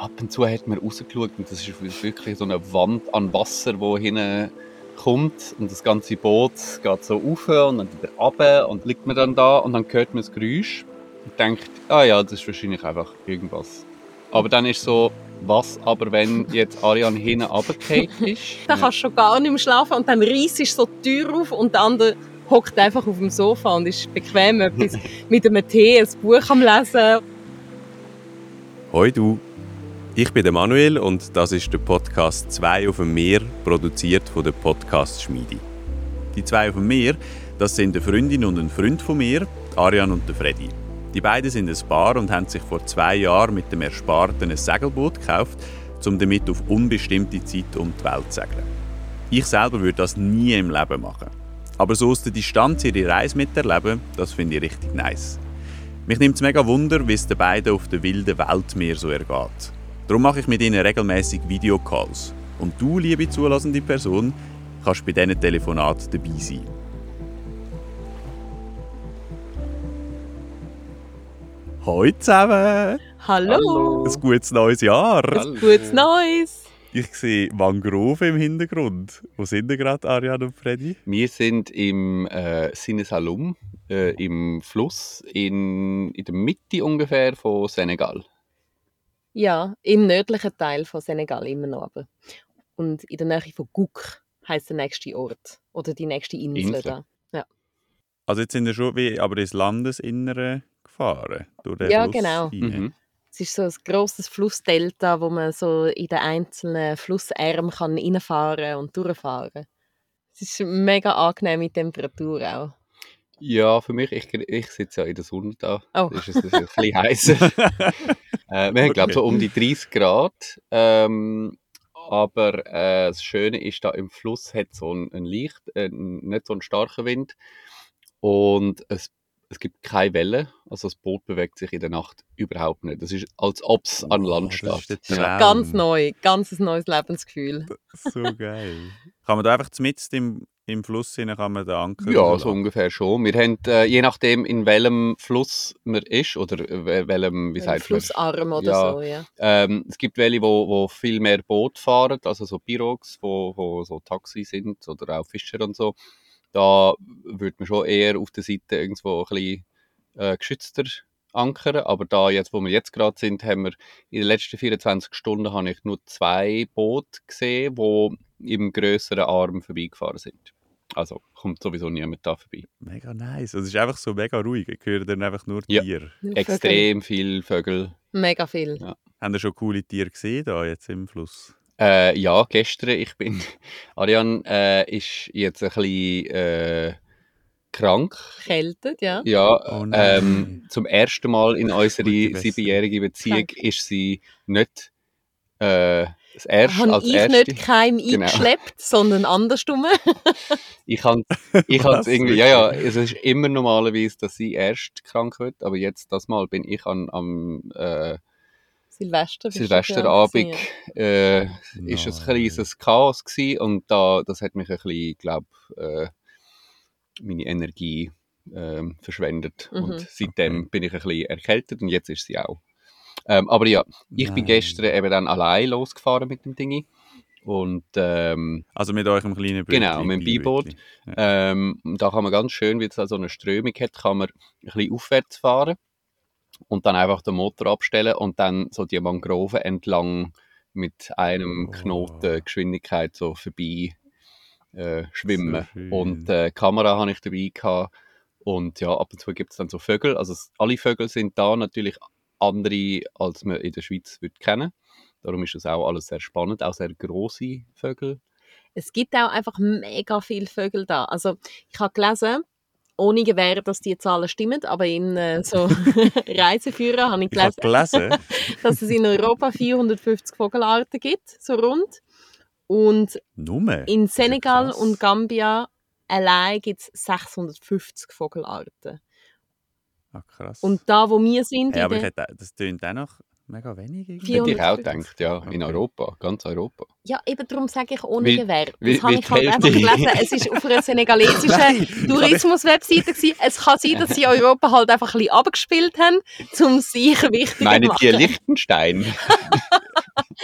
ab und zu hat man rausgeschaut und das ist wirklich so eine Wand an Wasser, die hinten kommt und das ganze Boot geht so rauf und dann wieder runter und liegt man dann da und dann hört man das Geräusch und denkt, ah ja, das ist wahrscheinlich einfach irgendwas. Aber dann ist so, was aber, wenn jetzt Ariane hinten runtergefallen ist? Dann kannst du schon gar nicht mehr schlafen und dann reissst du so die Tür auf und der andere hockt einfach auf dem Sofa und ist bequem etwas mit einem Tee, ein Buch am Lesen. Hoi du, ich bin der Manuel und das ist der Podcast «2 auf dem Meer», produziert von der Podcast-Schmiede. Die 2 auf dem Meer, das sind eine Freundin und ein Freund von mir, Ariane und der Freddy. Die beiden sind ein Paar und haben sich vor 2 Jahren mit dem Ersparten ein Segelboot gekauft, um damit auf unbestimmte Zeit um die Welt zu segeln. Ich selber würde das nie im Leben machen. Aber so aus der Distanz ihre Reise miterleben, das finde ich richtig nice. Mich nimmt es mega Wunder, wie es den beiden auf der wilden Weltmeer so ergeht. Darum mache ich mit ihnen regelmäßig Videocalls. Und du, liebe zulassende Person, kannst bei diesen Telefonaten dabei sein. Hallo zusammen! Hallo! Ein gutes neues Jahr! Ein gutes Neues! Ich sehe Mangrove im Hintergrund. Wo sind denn gerade Ariane und Freddy? Wir sind im Sinesalum, im Fluss, in der Mitte ungefähr von Senegal. Ja, im nördlichen Teil von Senegal immer noch. Aber. Und in der Nähe von Gouk heisst der nächste Ort. Oder die nächste Insel. Da. Ja. Also jetzt sind wir schon aber ins Landesinnere gefahren? Durch den Ja, Fluss genau. rein. Mhm. Es ist so ein grosses Flussdelta, wo man so in den einzelnen Flussarmen reinfahren und durchfahren kann. Es ist mega angenehme Temperatur auch. Ja, für mich, ich sitze ja in der Sonne da. Oh. Das ist ein bisschen heißer. Wir haben, glaube ich, so um die 30 Grad. Aber das Schöne ist, da im Fluss hat so ein leicht, nicht so einen starken Wind. Und es gibt keine Wellen. Also das Boot bewegt sich in der Nacht überhaupt nicht. Das ist, als ob es an Land steht. Das ist der Traum. Ja. Ganz neu, ganz ein neues Lebensgefühl. So geil. Kann man da einfach mitten im Fluss hinein, kann man den Anker Ja, rauslassen? so ungefähr schon. Wir haben, je nachdem, in welchem Fluss man ist, oder welchem, wie sagt man? Flussarm oder Ja. so, ja. Es gibt welche, wo viel mehr Boot fahren, also so Pirogs, wo so Taxi sind, oder auch Fischer und so. Da würde man schon eher auf der Seite irgendwo ein bisschen geschützter ankern. Aber da, jetzt, wo wir jetzt gerade sind, haben wir in den letzten 24 Stunden habe ich nur 2 Boote gesehen, die im grösseren Arm vorbeigefahren sind. Also kommt sowieso niemand da vorbei. Mega nice. Es ist einfach so mega ruhig. Ich höre dann einfach nur Ja. Tiere. Extrem viele Vögel. Mega viel. Ja. Haben ihr schon coole Tiere gesehen da jetzt im Fluss? Ja, gestern. Ariane ist jetzt ein bisschen krank. Kältet, ja. Ja, Oh nein. zum ersten Mal in unserer Gute Besserung. 7-jährigen Beziehung Krank. ist sie nicht das erste Habe als ich erste. nicht Keim Genau. eingeschleppt, sondern andersrum. Ich habe Was? irgendwie, ja, es ist immer normalerweise, dass sie erst krank wird, aber jetzt das Mal bin ich am Silvester. bist du Silvesterabend krank gewesen, ist ein Nein. kleines Chaos gewesen und das hat mich ein bisschen, glaube meine Energie verschwendet Mhm. und seitdem bin ich ein bisschen erkältet und jetzt ist sie auch. Aber ja, ich bin Nein. gestern eben dann allein losgefahren mit dem Dingi und Also mit eurem kleinen Boot? Genau, mit dem Beiboot. Ja. Da kann man ganz schön, weil es da so eine Strömung hat, kann man ein bisschen aufwärts fahren und dann einfach den Motor abstellen und dann so die Mangroven entlang mit einem Oh. Knoten Geschwindigkeit so vorbei schwimmen. So schön. Und Kamera habe ich dabei gehabt und ja, ab und zu gibt es dann so Vögel. Also alle Vögel sind da natürlich andere, als man in der Schweiz würde kennen. Darum ist das auch alles sehr spannend, auch sehr grosse Vögel. Es gibt auch einfach mega viele Vögel da. Also ich habe gelesen, ohne Gewähr, dass die Zahlen stimmen, aber in so Reiseführern habe ich Ich habe gelesen, gelesen, dass es in Europa 450 Vogelarten gibt, so rund. Und Nummer. in Senegal krass. und Gambia allein gibt es 650 Vogelarten. Ah, krass. Und da, wo wir sind, Hey, aber in der, das tönt auch noch mega wenig. irgendwie. Hätte ich auch 450. gedacht, ja, Okay. in Europa, ganz Europa. ja, eben darum sage ich ohne Wie- Gewähr. Das wie- habe wie ich halt die einfach Hälfte. gelesen. Es ist auf einer senegalesischen Nein, Tourismus-Webseite gewesen. Es kann sein, dass sie Europa halt einfach ein bisschen abgespielt haben, um sich wichtiger zu Meinen machen. die Liechtenstein?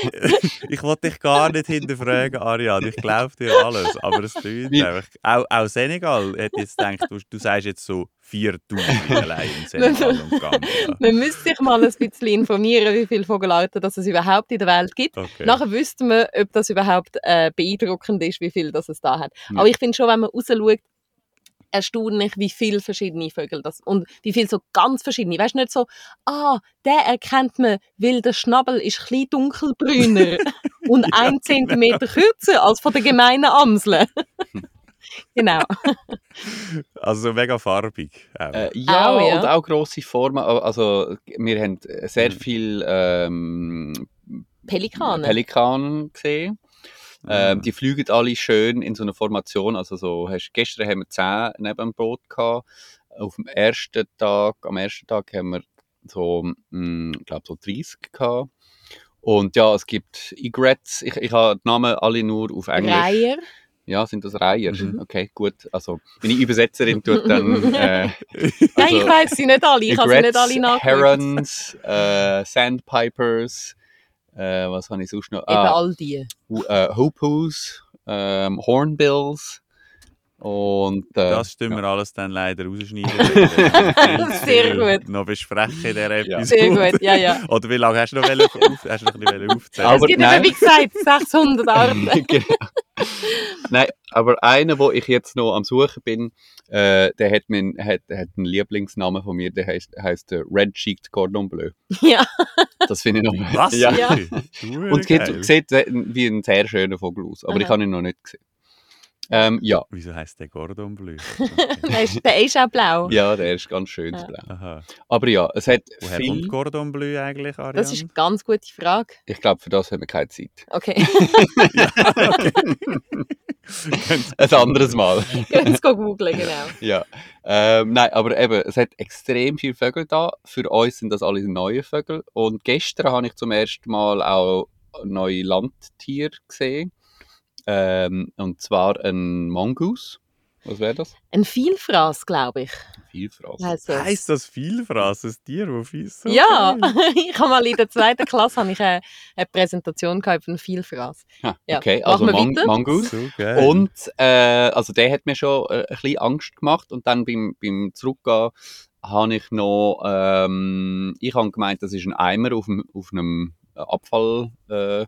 Ich wollte dich gar nicht hinterfragen, Ariane. Ich glaube dir alles. Aber es tönt einfach. Auch Senegal hätte jetzt gedacht, du sagst jetzt so 4000 allein in Senegal und Gambia. Man müsste sich mal ein bisschen informieren, wie viele Vogelarten das es überhaupt in der Welt gibt. Okay. Nachher wüsste man, ob das überhaupt beeindruckend ist, wie viel das es da hat. Ja. Aber ich finde schon, wenn man rausschaut, erstaunlich, wie viele verschiedene Vögel das und wie viele so ganz verschiedene. Weißt du, nicht so, der erkennt man, weil der Schnabel ist ein bisschen dunkelbrüner und 1 Zentimeter kürzer als von der gemeinen Amsel. Genau. Also mega farbig. Auch. Ja, Auch, ja. und auch grosse Formen. Also, wir haben sehr viel Pelikane. Pelikanen gesehen. Die fliegen alle schön in so einer Formation. Also gestern haben wir 10 neben dem Boot gehabt. Am ersten Tag haben wir so, glaube so 30 gehabt. Und ja, es gibt Egrets. Ich habe die Namen alle nur auf Englisch. Reiher. Ja, sind das Reiher? Okay, gut. Also, meine Übersetzerin tut dann... Nein, ich weiss sie nicht alle. Ich habe sie nicht alle nachgeschaut. Herons, Sandpipers, was habe ich sonst noch? Eben all die. Hoopoes, Hornbills und... Das stimmen wir alles dann leider rausschneiden. Sehr gut. Noch besprechen in dieser Episode. Sehr gut, ja. Oder wie lange hast du noch ein bisschen aufzählen? Aber Es gibt nein. eben, wie gesagt, 600 Arten. Genau. Nein, aber einer, wo ich jetzt noch am Suchen bin, der hat einen Lieblingsnamen von mir, der heisst Red-Cheeked Cordon Bleu. Ja. Das finde ich noch... Was? Ja. Ja. Und es sieht wie ein sehr schöner Vogel aus, aber ich habe ihn noch nicht gesehen. Ja. Wieso heisst der Cordon Bleu? Der ist auch blau. Ja, der ist ganz schön Ja. blau. Aha. Aber ja, es hat Woher viel... kommt Cordon Bleu eigentlich, Ariane? Das ist eine ganz gute Frage. Ich glaube, für das haben wir keine Zeit. Okay, Ein anderes Mal. jetzt googeln, genau. Ja. Nein, aber eben, es hat extrem viele Vögel da. Für uns sind das alles neue Vögel. Und gestern habe ich zum ersten Mal auch neue Landtiere gesehen. Und zwar ein Mongoose. Was wäre das? Ein Vielfraß, glaube ich. Vielfraß. Heisst das Vielfraß, ein Tier, das fies so Ja, geil. ich habe mal in der 2. Klasse eine Präsentation gehabt von Vielfraß. Ah, Ja. okay, Machen also wir weiter? Mongoose. So geil. Und also der hat mir schon ein bisschen Angst gemacht. Und dann beim Zurückgehen habe ich noch, ich habe gemeint, das ist ein Eimer auf einem Abfallhügel.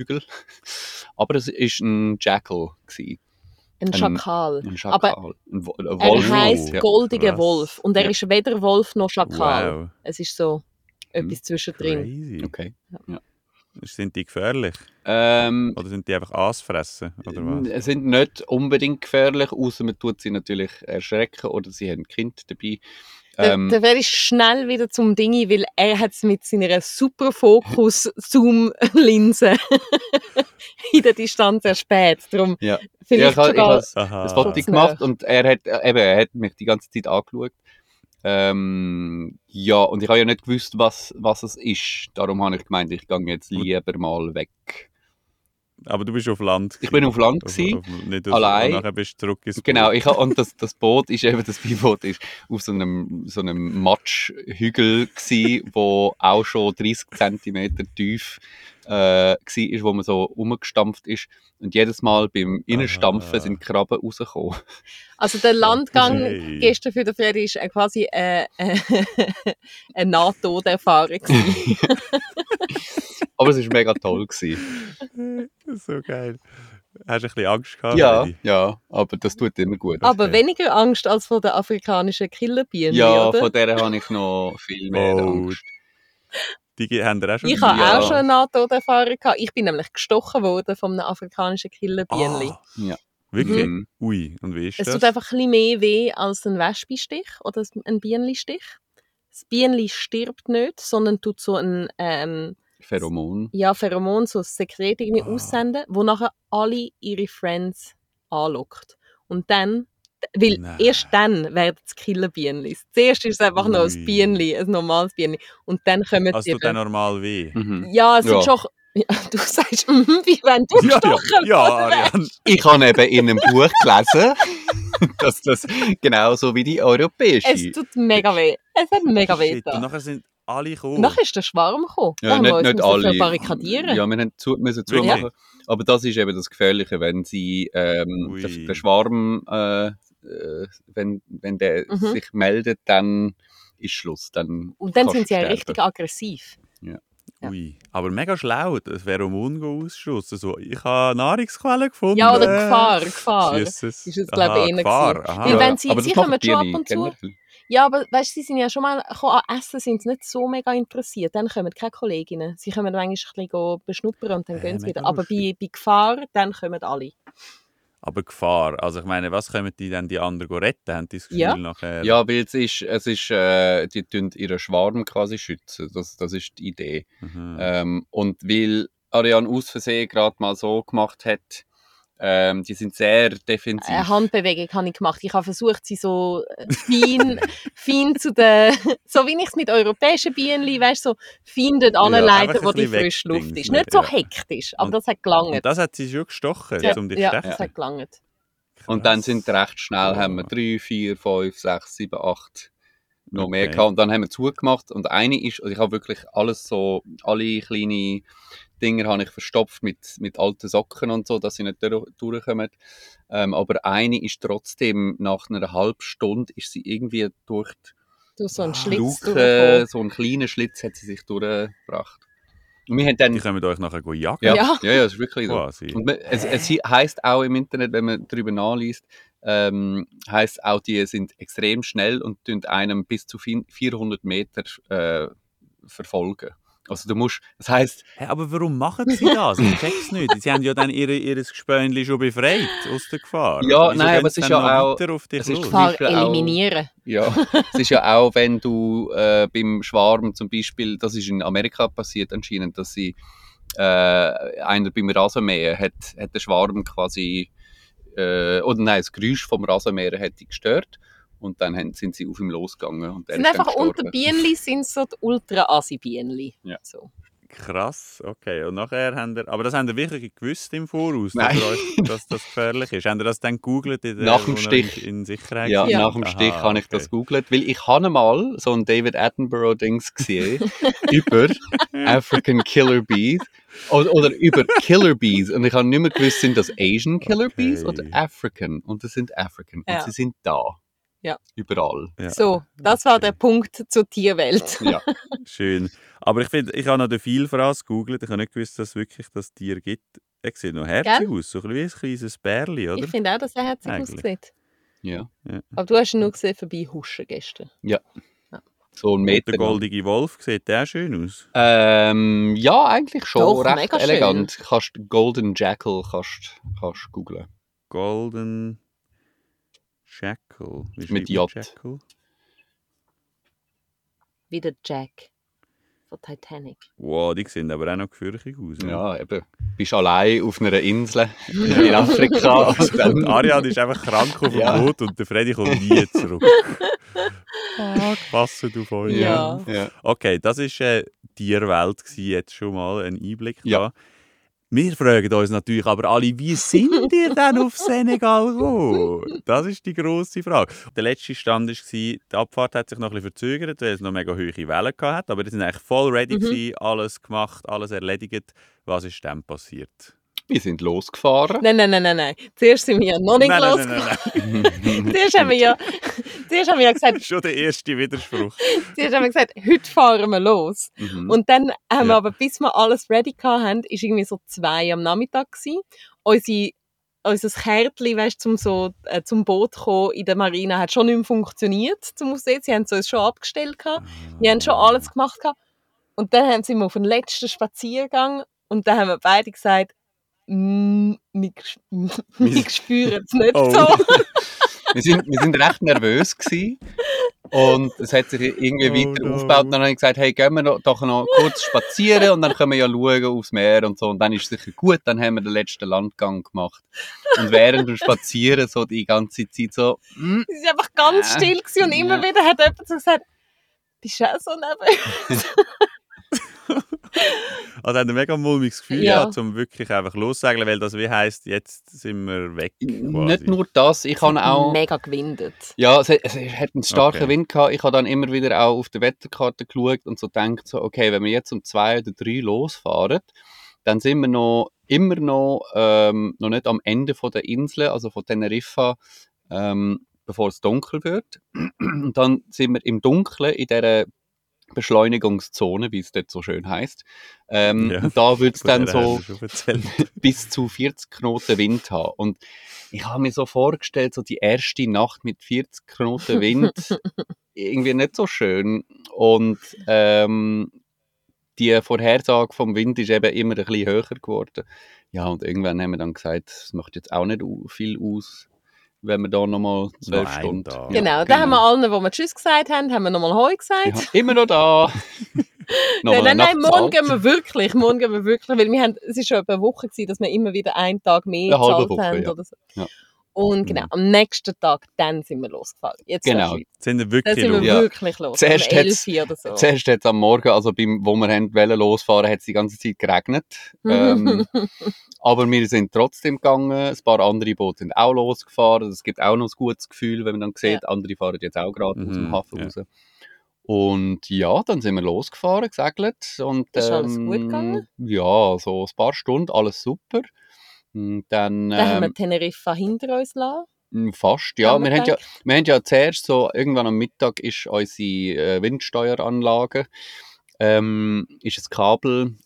Aber es war ein Jackal gewesen. Ein Schakal. Ein Schakal. Ein Er Wolf. heisst Ja. goldiger krass. Wolf. Und er Ja. ist weder Wolf noch Schakal. Wow. Es ist so etwas zwischendrin. Crazy. Okay. Sind die gefährlich? Ähm, Oder sind die einfach Aasfressen? Oder was? sind nicht unbedingt gefährlich, außer man tut sie natürlich erschrecken oder sie haben ein Kind dabei. Der werde ich schnell wieder zum Dingi, weil er hat es mit seiner super Fokus-Zoom-Linse in der Distanz erspäht. Darum Ja. vielleicht ich habe sogar... das Aha. Foto Kurz gemacht und er hat mich die ganze Zeit angeschaut. Ja, und ich habe ja nicht gewusst, was es ist. Darum habe ich gemeint, ich gehe jetzt lieber mal weg. Aber du bist auf Land. Ich bin auf Land gewesen. gewesen, Und allein. nachher bist du zurück ins Genau, Boot. und das Boot ist eben, das Beiboot ist auf so einem Matschhügel gsi, wo auch schon 30 cm tief war, wo man so rumgestampft ist. Und jedes Mal beim Innenstampfen sind Krabben rausgekommen. Also der Landgang Okay. gestern für den Freddy ist quasi eine Nahtoderfahrung gewesen. Aber es war mega toll gewesen. So geil. Hast du ein bisschen Angst gehabt? Ja, Freddy? ja, aber das tut immer gut. Aber Okay. weniger Angst als vor der afrikanischen Killerbiene, Ja, oder? von der habe ich noch viel mehr Oh, Angst. Die haben dir auch schon Ich habe Ja. auch schon eine Nahtoderfahrung gehabt. Ich bin nämlich gestochen worden von einem afrikanischen Killerbienchen. Ah, Ja. wirklich? Mhm. Ui, und wie ist Es das? tut einfach ein bisschen mehr weh als ein Wespenstich oder ein Bienenstich. Das Bienenli stirbt nicht, sondern tut so ein Pheromon. Pheromon, so ein Sekret irgendwie aussenden, wo nachher alle ihre Friends anlockt. Und dann, weil Nein. erst dann werden es Killerbienenli. Zuerst ist es einfach noch ein Ui. Bienenli, ein normales Bienenli. Und dann kommen Also tut dann normal weh? Mhm. Ja, es sind Ja. schon... Ja, du sagst, wie wenn du gestochen ja, worden Ariane. Ich habe eben in einem Buch gelesen, dass das genauso wie die europäische. Es tut mega weh. Es hat mega weh Shit. Und da. nachher sind alle gekommen. Und nachher ist der Schwarm gekommen. Da Ja, haben wir uns nicht müssen alle. verbarrikadieren. Ja, wir müssen Wirklich? zumachen. Aber das ist eben das Gefährliche, wenn sie Ui. der Schwarm, wenn der Mhm. sich meldet, dann ist Schluss. Dann Und dann kannst sind sie du ja sterben. richtig aggressiv. Ja. Ui. Aber mega schlau, das Pheromon-Ausstoß. Also, ich habe Nahrungsquellen gefunden. Ja, oder Gefahr. Tschüss. Ist es, glaube ich, eher Gefahr. gewesen. Aha. Weil wenn sie aber das kommen machen die schon ab nicht und zu. generell. Ja, aber weißt, sie sind ja schon mal gekommen, an Essen, sind sie nicht so mega interessiert. Dann kommen keine Kolleginnen. Sie kommen manchmal ein bisschen beschnuppern und dann gehen sie mega wieder. Aber lustig. bei Gefahr, dann kommen alle. Aber Gefahr. Also ich meine, was können die dann die anderen retten? Haben die das Gefühl Ja. nachher? Ja, weil die tun ihren Schwarm quasi schützen. Das ist die Idee. Mhm. Und weil Ariane aus Versehen gerade mal so gemacht hat, die sind sehr defensiv. Eine Handbewegung habe ich gemacht. Ich habe versucht, sie so fein zu den, so wie ich es mit europäischen Bienen, weißt du, so fein dort anleiten, einfach wo ein die bisschen frische Luft ist. wegdingseln, Nicht so ja. hektisch, aber Und- das hat gelangt. Und das hat sie schon gestochen, Ja. um dich Ja, stechen. das hat gelangt. Und dann Krass. sind recht schnell, Wow. haben wir 3, 4, 5, 6, 7, 8 noch mehr Okay. gehabt. Und dann haben wir zugemacht. Und eine ist, also ich habe wirklich alles so, alle kleine Dinger habe ich verstopft mit alten Socken und so, dass sie nicht durchkommen. Aber eine ist trotzdem, nach einer halben Stunde, ist sie irgendwie durch Du so einen Ah, die Schlitz Luke, durchgekommen. so einen kleinen Schlitz hat sie sich durchgebracht. Und wir haben dann... Die können euch nachher jagen. Ja. Ja, das ist wirklich so. Quasi. Und es heisst auch im Internet, wenn man darüber nachliest, heisst auch, die sind extrem schnell und tun einem bis zu 400 Meter verfolgen. Also du musst, das heisst, Hey, aber warum machen sie das? Ich check's nicht. Sie haben ja dann ihr Gespönli schon befreit aus der Gefahr. Ja, Wieso nein, gehen aber es sie ist dann ja noch auch- weiter auf dich es ist los? zum Gefahr Beispiel auch- eliminieren. ja, es ist ja auch, wenn du beim Schwarm zum Beispiel, das ist in Amerika passiert anscheinend, dass sie einer beim Rasenmähen hat der Schwarm quasi oder nein, das Geräusch vom Rasenmähen hat die gestört und dann sind sie auf ihm losgegangen und er Sind ist dann einfach unter gestorben. Bienenli sind so die Ultra-Assi-Bienenli. Ja. So. Krass, okay. Und nachher haben ihr, aber das haben ihr wirklich gewusst im Voraus, Nein. dass das gefährlich ist. Haben ihr das dann gegoogelt, Nach dem wo ihr Stich. in Sicherheit Ja, seid? Ja. nach dem Stich Aha, habe ich okay. das gegoogelt, weil ich habe mal so ein David Attenborough-Dings gesehen über African Killer Bees oder über Killer Bees und ich habe nicht mehr gewusst, sind das Asian Killer Okay. Bees oder African und das sind African Ja. und sie sind da. Ja. Überall. Ja. So, das war der Punkt zur Tierwelt. Ja. Schön. Aber ich finde, ich habe noch den Vielfraß gegoogelt. Ich habe nicht gewusst, dass es wirklich das Tier gibt. Er sieht noch herzig aus, so ein bisschen wie ein kleines Bärli, oder? Ich finde auch, dass er herzig Eigentlich. aussieht. Ja. Aber du hast ihn nur gesehen vorbei huschen gestern. So ein Und Meter. der goldige Wolf sieht der schön aus. Ja, eigentlich schon. Doch, recht mega schön. elegant. Golden Jackal kannst googlen. Golden Jackal. Wie Mit schreibt man J. Jackal? Wie der Jack von Titanic. Wow, die sehen aber auch noch gefürchtig aus. ne? Ja, eben. Bist allein auf einer Insel in Afrika. Und Und dann, Ariane ist einfach krank auf dem Ja. Boot und der Freddy kommt nie zurück. Passet auf euch. Ja. ja. Okay, das war Tierwelt gewesen, jetzt schon mal ein Einblick Ja. da. Wir fragen uns natürlich aber alle, wie sind ihr denn auf Senegal gekommen? Das ist die grosse Frage. Der letzte Stand war, die Abfahrt hat sich noch ein bisschen verzögert, weil es noch mega hohe Wellen hatte. Aber die sind eigentlich voll ready gewesen, alles gemacht, alles erledigt. Was ist dann passiert? Wir sind losgefahren. Nein. Zuerst sind wir ja noch nicht losgefahren. nein. Zuerst haben wir ja gesagt, Schon der erste Widerspruch. heute fahren wir los. Mhm. Und dann haben wir Ja. aber, bis wir alles ready hatten, ist irgendwie so 2 am Nachmittag gewesen. Unser Kärtchen, weißt, zum Boot kommen in der Marine, hat schon nicht mehr funktioniert. Zum Aussehen. Sie haben es uns schon abgestellt gehabt. Wir haben schon alles gemacht gehabt. Und dann sind wir auf den letzten Spaziergang und dann haben wir beide gesagt, wir spüren es nicht Oh. so. wir sind recht nervös gewesen. Und es hat sich irgendwie Oh weiter no. aufgebaut. Und dann habe ich gesagt, hey, gehen wir doch noch kurz spazieren und dann können wir ja schauen aufs Meer und so. Und dann ist es sicher gut, dann haben wir den letzten Landgang gemacht. Und während dem Spazieren so die ganze Zeit so, Sie waren einfach ganz still gewesen und immer wieder hat jemand so gesagt, bist du auch so nervös? Also haben wir mega mulmiges Gefühl Ja. gehabt, um wirklich einfach loszusegeln, weil das wie heisst, jetzt sind wir weg quasi. Nicht nur das, ich habe auch... Mega gewindet. Ja, es hat einen starken Okay. Wind gehabt. Ich habe dann immer wieder auch auf der Wetterkarte geschaut und so gedacht, so, okay, wenn wir jetzt um 2 oder 3 losfahren, dann sind wir immer noch nicht am Ende von der Insel, also von Teneriffa, bevor es dunkel wird. Und dann sind wir im Dunkeln in dieser Beschleunigungszone, wie es dort so schön heisst. Ja, Und da wird es von dann der haben so wir schon erzählt. bis zu 40 Knoten Wind haben. Und ich habe mir so vorgestellt, so die erste Nacht mit 40 Knoten Wind, irgendwie nicht so schön. Und die Vorhersage vom Wind ist eben immer ein bisschen höher geworden. Ja, und irgendwann haben wir dann gesagt, es macht jetzt auch nicht viel aus, wenn wir da nochmal 12 Noch einen Stunden... Tag. Ja, Genau, da haben wir allen, wo wir Tschüss gesagt haben wir nochmal Hoi gesagt. Ja, immer noch da. Nochmal Nein, eine Nacht morgen zahlt. gehen wir wirklich, weil es ist schon etwa eine Woche gewesen, dass wir immer wieder einen Tag mehr Eine halbe gezahlt Woche, haben ja. oder so. Ja. Und genau, am nächsten Tag, dann sind wir losgefahren. Jetzt Genau. Schweiz. Sind wir Dann wirklich sind wir los? Ja. wirklich los. Zuerst um hat's- 11 Uhr oder so. Zuerst hat es am Morgen, also wo wir wollen losfahren, hat es die ganze Zeit geregnet. Aber wir sind trotzdem gegangen. Ein paar andere Boote sind auch losgefahren. Es gibt auch noch ein gutes Gefühl, wenn man dann sieht, andere fahren jetzt auch gerade aus dem Hafen raus. Und ja, dann sind wir losgefahren, gesegelt. Und, Ist alles gut gegangen? Ja, so ein paar Stunden, alles super. Und dann Dann haben wir Teneriffa hinter uns gelassen. fast, ja. Haben wir Wir haben ja zuerst so, irgendwann am Mittag ist unsere Windsteueranlage, ist ein Kabel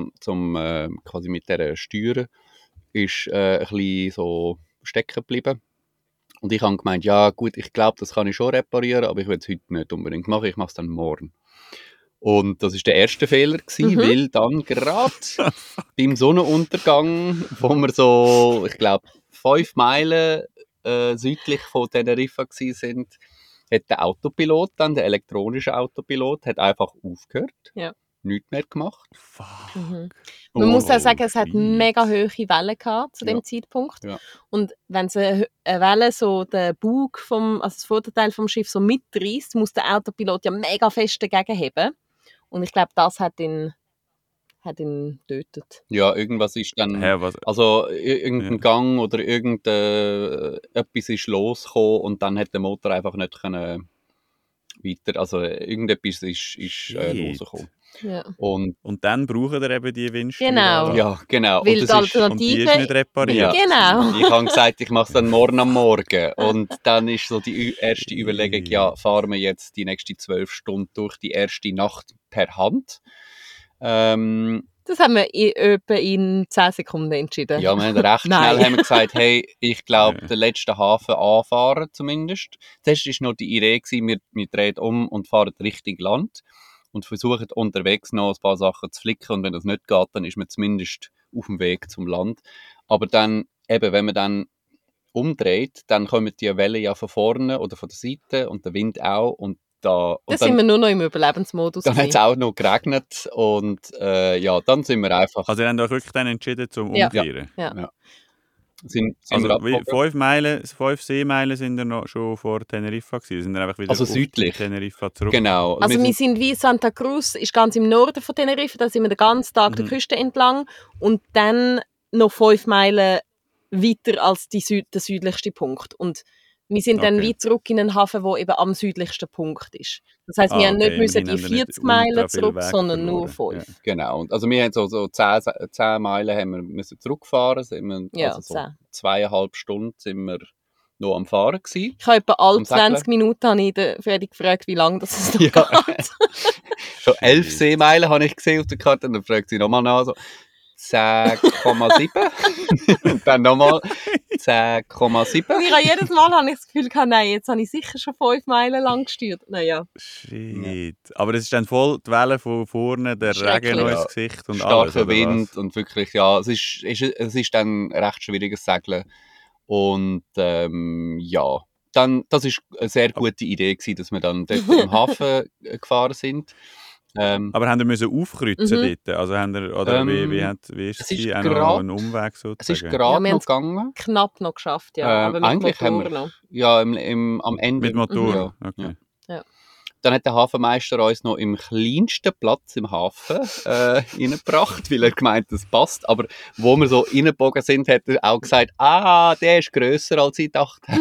quasi mit dieser Steuer, ist ein bisschen so stecken geblieben. Und ich habe gemeint, ja gut, ich glaube, das kann ich schon reparieren, aber ich will es heute nicht unbedingt machen, ich mache es dann morgen. Und das war der erste Fehler gewesen, weil dann gerade beim Sonnenuntergang, wo wir so, ich glaube, 5 Meilen südlich von Teneriffa waren, hat der Autopilot dann, der elektronische Autopilot, hat einfach aufgehört, Ja. nichts mehr gemacht. Fuck. Man Und- muss auch sagen, es hat shit. mega hohe Wellen gehabt zu dem Ja. Zeitpunkt. Ja. Und wenn so eine Welle so den Bug also das Vorderteil vom Schiff so mitreißt, muss der Autopilot ja mega fest dagegen heben. Und ich glaube, das hat ihn getötet. Ja, irgendwas ist dann... Hä, was? Also irgendein Gang oder etwas ist losgekommen und dann hat der Motor einfach nicht können weiter, also irgendetwas ist losgekommen. Ja. Und Und dann brauchen wir eben die Windsteuer. Genau. ja, genau. Weil und die das ist, Und die ist nicht Alternative... repariert. Genau. ich habe gesagt, ich mache es dann morgen am Morgen. Und dann ist so die erste Überlegung, ja, fahren wir jetzt die nächsten 12 Stunden durch die erste Nacht per Hand. Das haben wir etwa in 10 Sekunden entschieden. Ja, wir haben recht Nein. schnell haben wir gesagt, hey, ich glaube, Ja. den letzten Hafen anfahren zumindest. Zuerst war noch die Idee, wir drehen um und fahren Richtung Land und versuchen unterwegs noch ein paar Sachen zu flicken. Und wenn das nicht geht, dann ist man zumindest auf dem Weg zum Land. Aber dann, eben, wenn man dann umdreht, dann kommen die Wellen ja von vorne oder von der Seite und der Wind auch. Und Da dann, sind wir nur noch im Überlebensmodus. dann hat es gewesen. auch noch geregnet und ja, dann sind wir einfach... Also, ihr habt euch wirklich dann entschieden zum Ja. Umkehren? sind Also, wir wie, abgebogen. 5 Seemeilen sind ihr noch schon vor Teneriffa gewesen? Sind ihr einfach wieder Also auf südlich. Teneriffa zurück? Genau. Also wir sind wie Santa Cruz, ist ganz im Norden von Tenerife, da sind wir den ganzen Tag der Küste entlang und dann noch 5 Meilen weiter als der südlichste Punkt. Und wir sind dann Okay. wie zurück in einen Hafen, der eben am südlichsten Punkt ist. Das heisst, wir haben okay, nicht müssen wir die haben nicht 40 Meilen ultra viel zurück, Weg sondern nur verloren. 5. Genau. Also wir haben so 10 Meilen haben wir müssen zurückfahren. Sind wir, Ja, also so 10. 2,5 Stunden sind wir noch am Fahren gewesen. Ich habe etwa alle Am Segeln? 20 Minuten habe ich den Freddy gefragt, wie lange das noch Ja. geht. Schon 11 Seemeilen habe ich gesehen auf der Karte und dann fragt sie nochmal nach, so 10,7 und dann nochmal 10,7. Und ich habe jedes Mal habe ich das Gefühl gehabt, nein, jetzt habe ich sicher schon 5 Meilen lang gesteuert. Naja, Shit. Aber es ist dann voll die Welle von vorne, der Schrecklich. Regen ins Ja. Gesicht und alles. Starker oder Wind was? und wirklich, ja, es ist dann recht schwieriges Segeln. Und ja, dann, das ist eine sehr gute Idee gewesen, dass wir dann dort am Hafen gefahren sind. Aber haben ihr müssen aufkreuzen Mhm. dort? Also haben ihr, oder wie ist es es? ist Auch grad- noch ein Umweg Es ist sozusagen? gerade Ja, wir noch gegangen. knapp noch geschafft, ja. Aber mit eigentlich haben Motor wir noch. ja am Ende. Mit Motor? Ja, Okay. Ja. Dann hat der Hafenmeister uns noch im kleinsten Platz im Hafen reingebracht, weil er gemeint, das passt. Aber wo wir so reingebogen sind, hat er auch gesagt, der ist grösser, als ich dachte.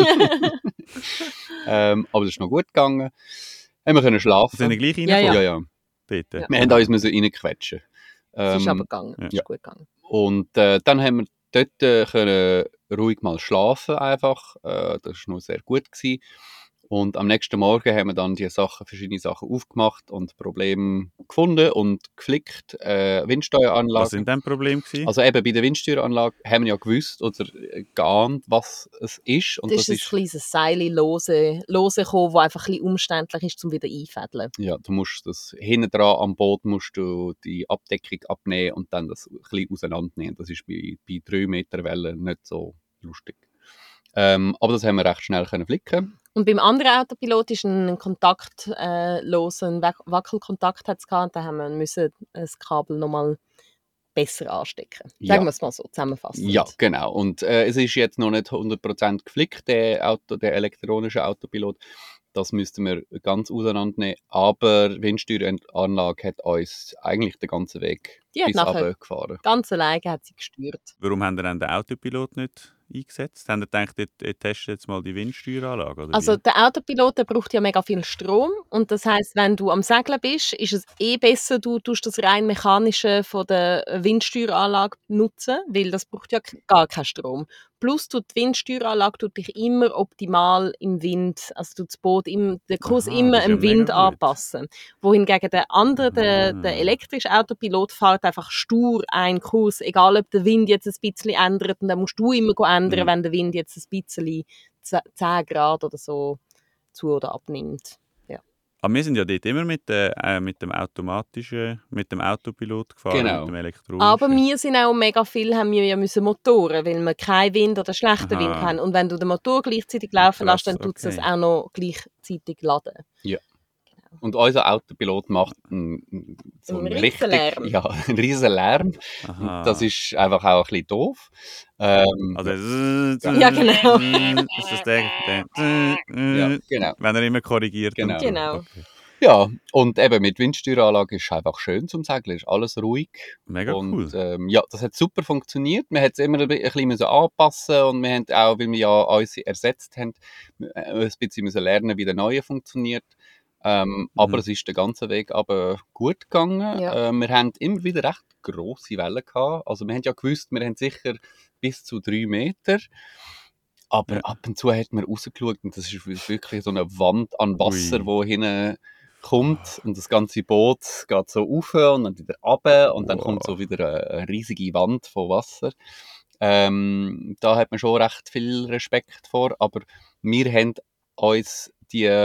Aber das ist noch gut gegangen. Haben wir können schlafen. Sind wir gleich Ja, reingekommen? Ja. Dort? Ja. Wir haben uns müssen reinquetschen. Es ist aber gegangen. ja. Es ist gut gegangen. Und dann haben wir dort können ruhig mal schlafen einfach. Das war noch sehr gut gewesen. Und am nächsten Morgen haben wir dann verschiedene Sachen aufgemacht und Probleme gefunden und geflickt. Windsteueranlage. Was sind denn Probleme gewesen? Also eben bei der Windsteueranlage haben wir ja gewusst oder geahnt, was es ist. Und Das ist ein kleines Seil lose gekommen, das einfach ein bisschen umständlich ist, um wieder einfädeln. ja, du musst das hinten dran am Boot musst du die Abdeckung abnehmen und dann das ein bisschen auseinandernehmen. Das ist bei 3 Meter Wellen nicht so lustig. Aber das haben wir recht schnell können flicken. Und beim anderen Autopilot ist ein kontaktlosen Wackelkontakt hat's gehabt, und da haben wir müssen das Kabel nochmal besser anstecken. Ja. Sagen wir es mal so, zusammenfassend. Ja, genau. Und es ist jetzt noch nicht 100% geflickt, der elektronische Autopilot. Das müssten wir ganz auseinandernehmen. Aber die Windsteueranlage hat uns eigentlich den ganzen Weg Die hat bis nachher runtergefahren. ganz alleine hat sie gesteuert. Warum haben ihr dann den Autopilot nicht eingesetzt? Haben ihr gedacht, ihr testet jetzt mal die Windsteueranlage? Oder Also wie? der Autopilot, der braucht ja mega viel Strom, und das heißt, wenn du am Segeln bist, ist es besser, du tust das rein mechanische von der Windsteueranlage nutzen, weil das braucht ja gar keinen Strom. Plus die Windsteueranlage tut dich immer optimal im Wind, also tut das Boot den Kurs Aha, immer das ist ja im Wind mega gut. anpassen. Wohingegen der andere, der Ah. elektrische Autopilot, fährt einfach stur einen Kurs, egal ob der Wind jetzt ein bisschen ändert, und dann musst du immer ändern, Mhm. wenn der Wind jetzt ein bisschen 10 Grad oder so zu- oder abnimmt. Aber wir sind ja dort immer mit dem Autopilot gefahren, Genau. mit dem elektronischen. Aber wir sind auch mega viel, haben wir ja müssen Motoren, weil wir keinen Wind oder schlechten Aha. Wind haben. Und wenn du den Motor gleichzeitig laufen Krass, lässt, dann tut es das okay. auch noch gleichzeitig laden. Und unser Autopilot macht so Einen einen riesen Lärm. Ja, einen riesen Lärm. Aha. Das ist einfach auch ein bisschen doof. Also, Ja, genau. Ist das der? Ja, genau. Wenn er immer korrigiert. Genau. Und so. Genau. Okay. Ja, und eben mit Windsteueranlage ist es einfach schön zum Segeln, ist alles ruhig. Mega Und cool. ja, das hat super funktioniert. Wir mussten es immer ein bisschen müssen anpassen und wir haben auch, weil wir ja unsere ersetzt haben, ein bisschen müssen lernen, wie der neue funktioniert. Aber es ist den ganzen Weg aber gut gegangen. Ja. Wir haben immer wieder recht grosse Wellen gehabt. Also wir haben ja gewusst, wir haben sicher bis zu 3 Meter. Aber Ja. ab und zu hat man rausgeschaut und das ist wirklich so eine Wand an Wasser, Ui. die hinten kommt und das ganze Boot geht so rauf und dann wieder runter und dann Wow. kommt so wieder eine riesige Wand von Wasser. Da hat man schon recht viel Respekt vor, aber wir haben uns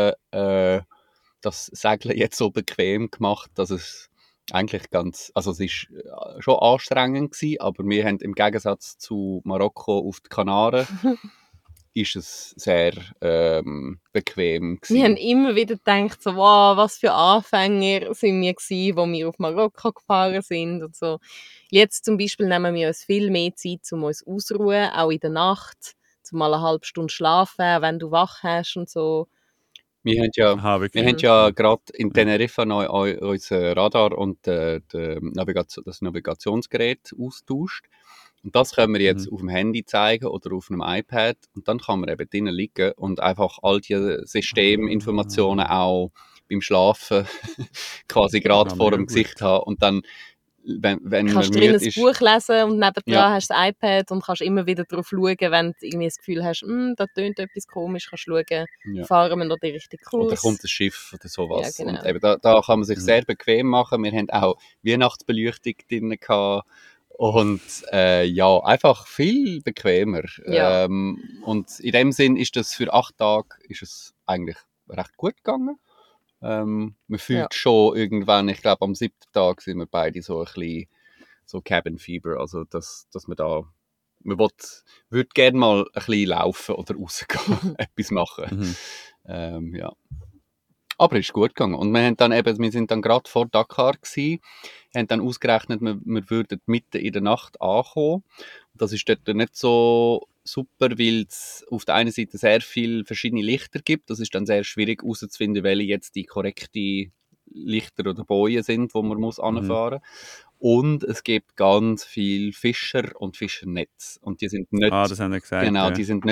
das Segeln jetzt so bequem gemacht, dass es eigentlich also es ist schon anstrengend gewesen, aber wir haben im Gegensatz zu Marokko auf die Kanaren ist es sehr bequem gewesen. Wir haben immer wieder gedacht, so, wow, was für Anfänger sind wir gewesen, wo wir auf Marokko gefahren sind und so. Jetzt zum Beispiel nehmen wir uns viel mehr Zeit, um uns auszuruhen, auch in der Nacht, um mal eine halbe Stunde schlafen, wenn du wach hast und so. Wir haben ja, Aha, wirklich. wir haben ja gerade in Teneriffa neu unser Radar und das Navigationsgerät austauscht. Und das können wir jetzt auf dem Handy zeigen oder auf einem iPad. Und dann kann man eben drinnen liegen und einfach all die Systeminformationen auch beim Schlafen quasi gerade vor dem mega gut. Gesicht haben. Und dann, wenn Du kannst man drin müde ein ist, Buch lesen und nebendran Ja. hast du das iPad und kannst immer wieder drauf schauen, wenn du irgendwie das Gefühl hast, da tönt etwas komisch, kannst du schauen, Ja. fahren wir noch den richtigen Kurs. oder kommt ein Schiff oder sowas. Ja, genau. Und eben da kann man sich Mhm. sehr bequem machen. Wir haben auch Weihnachtsbeleuchtung drin gehabt. Und ja, einfach viel bequemer. Ja. Und in dem Sinn ist das für 8 Tage ist es eigentlich recht gut gegangen. Man fühlt Ja. schon irgendwann, ich glaube am 7. Tag sind wir beide so ein bisschen so Cabin Fever. Also dass man würde gerne mal ein bisschen laufen oder rausgehen, etwas machen. Ja. Aber es ist gut gegangen. Und wir sind dann gerade vor Dakar gewesen, haben dann ausgerechnet, wir würden mitten in der Nacht ankommen. Das ist dort nicht so super, weil es auf der einen Seite sehr viele verschiedene Lichter gibt. Das ist dann sehr schwierig herauszufinden, welche jetzt die korrekten Lichter oder Bojen sind, wo man muss anfahren. Und es gibt ganz viele Fischer und Fischernetz. Und die sind nicht, Das haben wir gesagt. genau, Ja. die sind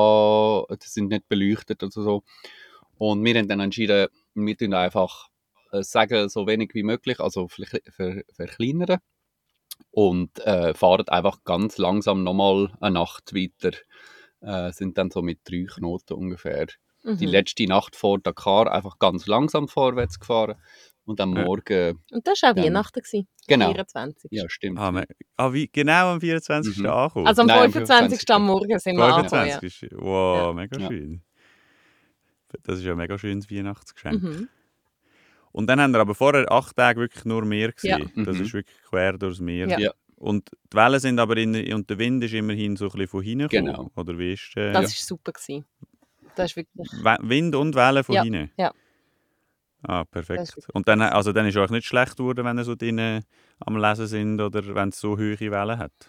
nicht beleuchtet oder so. Und wir haben dann entschieden, wir tun einfach sagen, so wenig wie möglich, also verkleinern. Und fahren einfach ganz langsam nochmal eine Nacht weiter. Sind dann so mit 3 Knoten ungefähr. Die letzte Nacht vor Dakar einfach ganz langsam vorwärts gefahren. Und am Ja. Morgen, Und das war auch Dann- Weihnachten, der Genau. 24. ja stimmt. Wie genau am 24. Mhm. angekommen? Also am Nein, am 25. am Morgen sind wir angekommen. 25. Wow, Ja. mega Ja. schön. Das ist ja ein mega schönes Weihnachtsgeschenk. Mhm. Und dann haben wir aber vorher 8 Tage wirklich nur Meer gesehen. Ja. Das Mhm. ist wirklich quer durchs Meer. Ja. Ja. Und die Wellen sind aber und der Wind ist immerhin so ein bisschen von hinten gekommen. Genau. Oder wie ist Das war super gewesen. Das ist wirklich... Wind und Wellen von Ja, hinten? ja. Ah, Das perfekt. ist wirklich- Und dann ist euch nicht schlecht geworden, wenn ihr so drinnen am Lesen sind oder wenn es so hohe Wellen hat?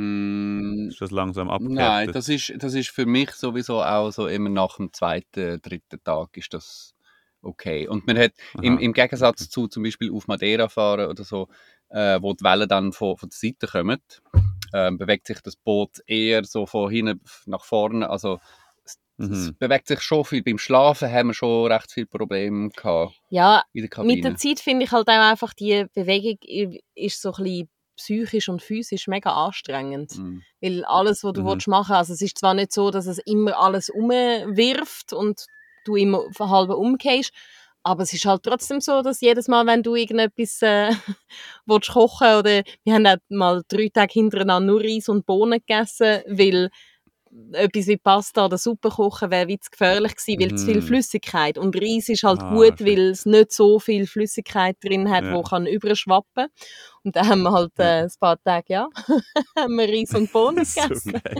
Mm, Ist das langsam abgehärtet? Nein, das ist für mich sowieso auch so immer nach dem 2., 3. Tag ist das okay. Und man hat im Gegensatz zu zum Beispiel auf Madeira fahren oder so, wo die Wellen dann von der Seite kommen, bewegt sich das Boot eher so von hinten nach vorne. Also es bewegt sich schon viel. Beim Schlafen haben wir schon recht viele Probleme gehabt Ja, in der mit Kabine. der Zeit finde ich halt auch einfach, die Bewegung ist so ein bisschen psychisch und physisch mega anstrengend. Mm. Weil alles, was du machen willst, also es ist zwar nicht so, dass es immer alles umwirft und du immer halb umgehst, aber es ist halt trotzdem so, dass jedes Mal, wenn du irgendetwas willst kochen oder wir haben auch mal 3 Tage hintereinander nur Reis und Bohnen gegessen, weil etwas wie Pasta oder Suppe kochen wäre wie zu gefährlich gewesen, weil zu viel Flüssigkeit. Und Reis ist halt gut, shit. weil es nicht so viel Flüssigkeit drin hat, Ja. wo kann überschwappen. Und dann haben wir halt ein paar Tage, haben wir Reis und Bohnen So gegessen. geil.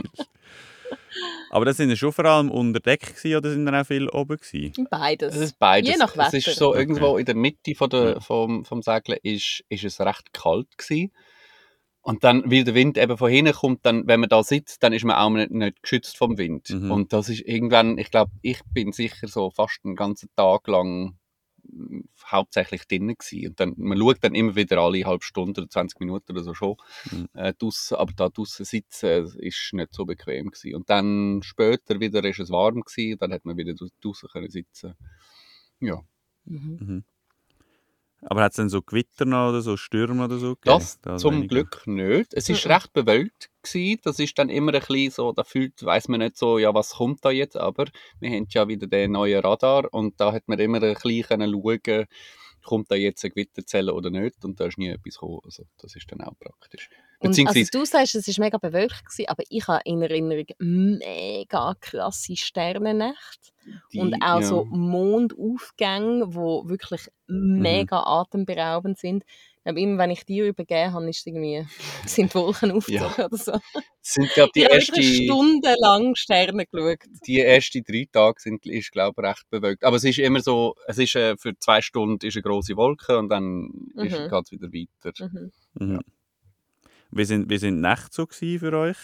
Aber das sind ja schon vor allem unter Deck gewesen, oder sind da auch viel oben gewesen? Beides. Es ist beides. Je nach Wetter. Es ist so Okay. irgendwo in der Mitte vom Segeln ist es recht kalt gewesen. Und dann, weil der Wind eben von hinten kommt, dann, wenn man da sitzt, dann ist man auch nicht geschützt vom Wind. Und das ist irgendwann, ich glaube, ich bin sicher so fast einen ganzen Tag lang hauptsächlich drinnen gewesen. Und dann, man schaut dann immer wieder alle halbe Stunde oder 20 Minuten oder so schon draussen, aber da draussen sitzen ist nicht so bequem gewesen. Und dann später wieder ist es warm gewesen, dann hat man wieder draussen können sitzen. Ja. Aber hat es dann so Gewitter noch oder so Stürme oder so gegeben? Das zum weniger? Glück nicht. Es ist recht bewölkt gewesen. Das ist dann immer ein bisschen so, da weiss man nicht so, ja, was kommt da jetzt, aber wir haben ja wieder den neuen Radar und da hat man immer ein bisschen schauen, kommt da jetzt eine Gewitterzelle oder nicht, und da ist nie etwas gekommen. Also das ist dann auch praktisch. Und also Beziehungsweise, du sagst, es war mega bewölkt gewesen, aber ich habe in Erinnerung mega krasse Sternennächte. Und auch so Mondaufgänge, die wirklich mega atemberaubend sind. Aber immer, wenn ich die übergeben habe, sind die Wolken aufgezogen oder so. sind glaube Ich habe wirklich stundenlang Sterne geschaut. die ersten 3 Tage ist, glaube ich, recht bewölkt. Aber es ist immer so, es ist für 2 Stunden ist eine grosse Wolke und dann geht es wieder weiter. Mhm. Wie sind die Nächte so gewesen für euch?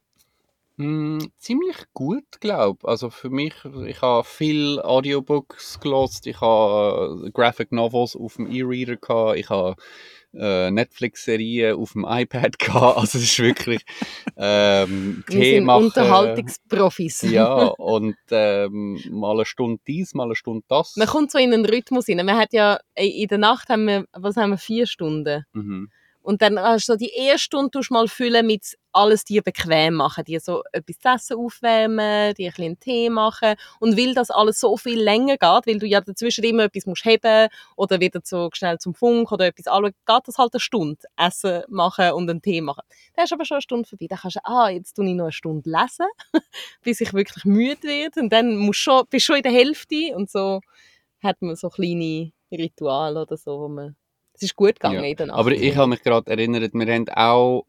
Ziemlich gut, glaube ich. Also für mich, ich habe viele Audiobooks gehört, ich habe Graphic Novels auf dem E-Reader gehabt, ich habe Netflix-Serien auf dem iPad gehabt. Also es ist wirklich Wir Tee sind machen. Unterhaltungsprofis. Ja, und mal eine Stunde dies, mal eine Stunde das. Man kommt so in einen Rhythmus rein. Man hat ja, in der Nacht haben wir 4 Stunden. Mhm. Und dann hast du so die erste Stunde tust du mal füllen mit alles dir bequem machen, dir so etwas zu essen aufwärmen, dir ein bisschen Tee machen. Und weil das alles so viel länger geht, weil du ja dazwischen immer etwas musst heben oder wieder so schnell zum Funk oder etwas anschauen, geht das halt eine Stunde Essen machen und einen Tee machen. Dann ist aber schon eine Stunde vorbei. Dann kannst du, jetzt tue ich noch eine Stunde lesen, bis ich wirklich müde werde. Und dann bist du schon in der Hälfte und so hat man so kleine Rituale oder so, wo man... Es ist gut gegangen in der Nacht. Aber ich habe mich gerade erinnert, wir haben auch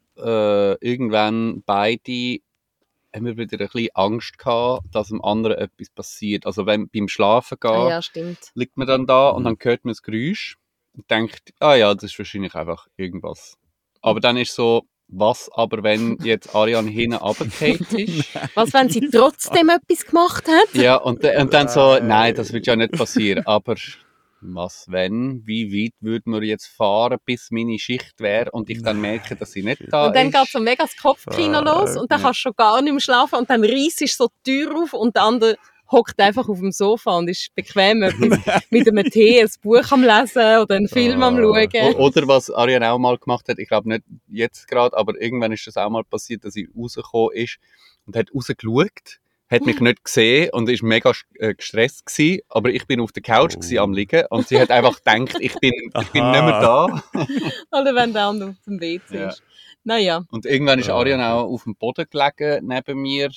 irgendwann beide haben wir wieder ein bisschen Angst gehabt, dass dem anderen etwas passiert. Also wenn beim Schlafen gehen, ja, stimmt. liegt man dann da und dann hört man das Geräusch und denkt, ja, das ist wahrscheinlich einfach irgendwas. Aber dann ist so, Was aber, wenn jetzt Ariane hinten runtergefallen ist? Was, wenn sie trotzdem etwas gemacht hat? Ja, und dann so, nein, das wird ja nicht passieren. Aber was, wenn? Wie weit würde man jetzt fahren, bis meine Schicht wäre und ich dann merke, dass sie nicht da Und dann ist? geht so mega das Kopfkino los und dann kannst du schon gar nicht mehr schlafen und dann reissst du so die Tür auf und der andere hockt einfach auf dem Sofa und ist bequem etwas mit einem Tee, ein Buch am Lesen oder einen Film am Schauen. Oder was Ariane auch mal gemacht hat, ich glaube nicht jetzt gerade, aber irgendwann ist das auch mal passiert, dass sie rausgekommen ist und hat rausgeschaut, hat mich nicht gesehen und ist mega gestresst gewesen, aber ich bin auf der Couch gewesen, am liegen und sie hat einfach gedacht, ich bin nicht mehr da. Oder wenn der andere auf dem WC Ja. ist. Naja. Und irgendwann ist Ariane auch auf dem Boden gelegen, neben mir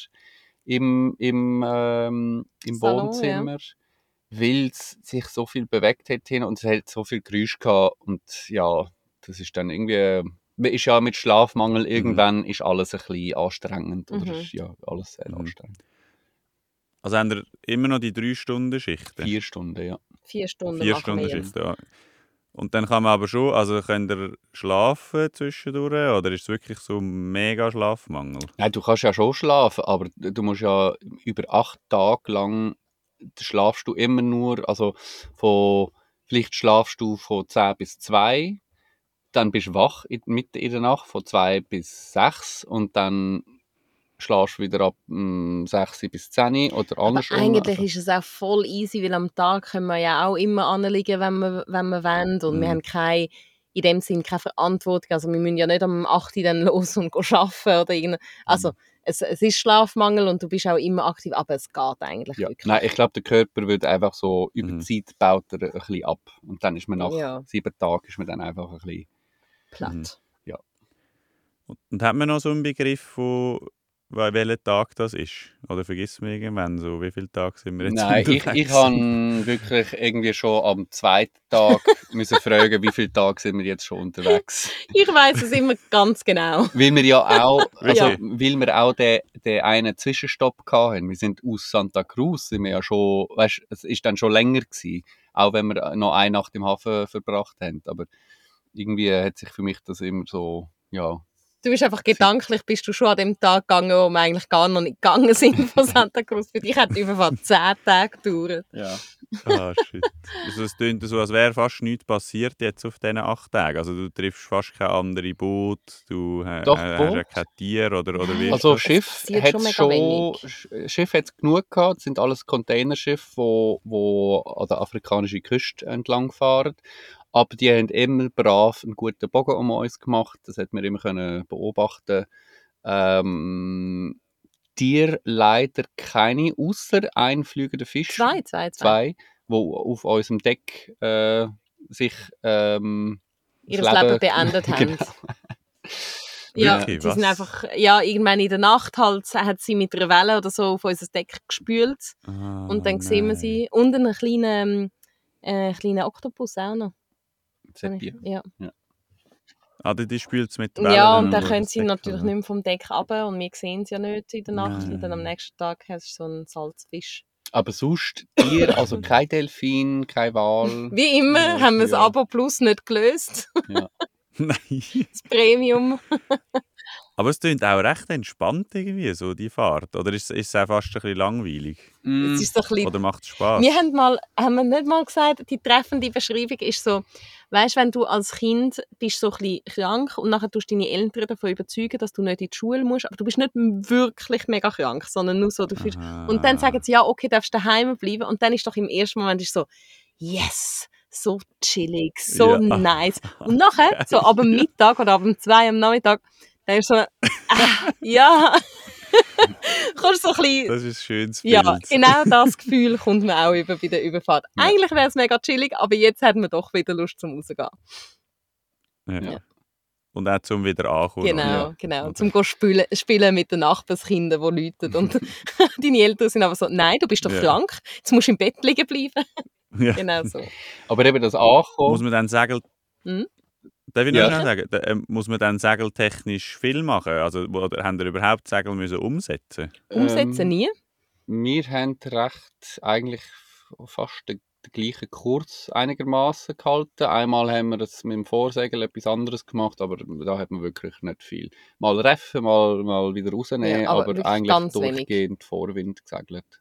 im Salon, Wohnzimmer, weil es sich so viel bewegt hat hin und es hat so viel Geräusch gehabt. Und ja, das ist dann irgendwie, man ist ja mit Schlafmangel, irgendwann ist alles ein bisschen anstrengend. Oder ist ja alles sehr anstrengend. Also haben wir immer noch die 3-Stunden-Schichten? 4 Stunden, ja. 4 Stunden 4 machen wir jetzt. Stunden Schichten, ja. Und dann kann man aber schon, also könnt ihr schlafen zwischendurch oder ist es wirklich so mega Schlafmangel? Nein, du kannst ja schon schlafen, aber du musst ja über 8 Tage lang schlafst du immer nur, also vielleicht schlafst du von 10 bis 2, dann bist du wach mitten in der Nacht von 2 bis 6 und dann schläfst du wieder ab 6 bis 10 oder Aber andersrum. eigentlich ist es auch voll easy, weil am Tag können wir ja auch immer anliegen, wenn wir wollen. Und wir haben in dem Sinn keine Verantwortung. Also wir müssen ja nicht am 8 Uhr dann los und arbeiten oder also es ist Schlafmangel und du bist auch immer aktiv, aber es geht eigentlich wirklich. Nein, ich glaube, der Körper wird einfach so über die Zeit baut er ein bisschen ab. Und dann ist man nach 7 Tagen ist man dann einfach ein bisschen platt. Ja. Und hat man noch so einen Begriff von welcher Tag das ist? Oder vergisst man irgendwann so, wie viele Tage sind wir jetzt Nein, ich habe wirklich irgendwie schon am 2. Tag müssen fragen, wie viele Tage sind wir jetzt schon unterwegs. Ich weiss es immer ganz genau. Weil wir ja auch, also, Ja. weil wir auch den einen Zwischenstopp hatten. Wir sind aus Santa Cruz, sind wir ja schon, weißt, es ist dann schon länger gewesen, auch wenn wir noch eine Nacht im Hafen verbracht haben. Aber irgendwie hat sich für mich das immer so, ja. Du bist einfach gedanklich, bist du schon an dem Tag gegangen, wo wir eigentlich gar noch nicht gegangen sind von Santa Cruz. Für dich hat die Überfahrt 10 Tage gedauert. Ja. Shit. Also es klingt so, als wäre fast nichts passiert jetzt auf diesen 8 Tagen. Also du triffst fast keine andere Boot, du hast ja kein Tier oder wie? Also Schiff passiert hat schon Schiff hat's genug gehabt. Das sind alles Containerschiffe, wo an der afrikanischen Küste entlang fahren. Aber die haben immer brav einen guten Bogen um uns gemacht. Das hat man immer können beobachten. Tier leider keine, außer ein fliegender Fisch. Zwei, wo auf unserem Deck sich ihr Leben beendet haben. Genau. Ja, Wirklich, sie sind was? einfach, ja, irgendwann in der Nacht halt, hat sie mit einer Welle oder so auf unser Deck gespült. Und dann sehen wir sie. Und einen kleinen Oktopus auch noch. Sepia. Ja. Die spült es mit der Welle. Ja, und dann über können das sie Deck, natürlich oder? nicht mehr vom Deck runter und wir sehen es ja nicht in der Nacht. Nein. Und dann am nächsten Tag hast du so einen Salzfisch. Aber sonst Tier, also kein Delfin, kein Wal. Wie immer haben wir das Abo Plus nicht gelöst. Ja. Nein. Das Premium. Aber es klingt auch recht entspannt irgendwie, so die Fahrt. Oder ist es auch fast ein bisschen langweilig? Es ist so ein bisschen Oder macht es Spass? Wir haben wir nicht mal gesagt, die treffende Beschreibung ist so, weißt, wenn du als Kind bist so ein bisschen krank und nachher tust du deine Eltern davon überzeugen, dass du nicht in die Schule musst, aber du bist nicht wirklich mega krank, sondern nur so, du fühlst. Und dann sagen sie, ja, okay, darfst daheim bleiben. Und dann ist doch im ersten Moment ist so, yes, so chillig, so nice. Und nachher, so ab dem Mittag oder ab dem 2 am Nachmittag, dann ist so, ja, kommst so ein bisschen. Das ist ein schönes Bild. Ja, genau das Gefühl kommt man auch über bei der Überfahrt. Ja. Eigentlich wäre es mega chillig, aber jetzt hat man doch wieder Lust zum Rausgehen. Ja. Und auch zum wieder ankommen. Genau. Zum spielen mit den Nachbarskindern, die läuten. Und deine Eltern sind aber so, nein, du bist doch krank, jetzt musst du im Bett liegen bleiben. Ja. Genau so. Aber eben das Ankommen... Muss man dann sagen... Darf ich noch schnell sagen? Muss man dann segeltechnisch viel machen? Also, oder haben wir überhaupt Segel müssen umsetzen? Umsetzen nie? Wir haben eigentlich fast den den gleichen Kurs einigermaßen gehalten. Einmal haben wir das mit dem Vorsegel etwas anderes gemacht, aber da hat man wirklich nicht viel. Mal reffen, mal wieder rausnehmen, Ja, aber aber wirklich eigentlich ganz wenig. durchgehend Vorwind gesegelt.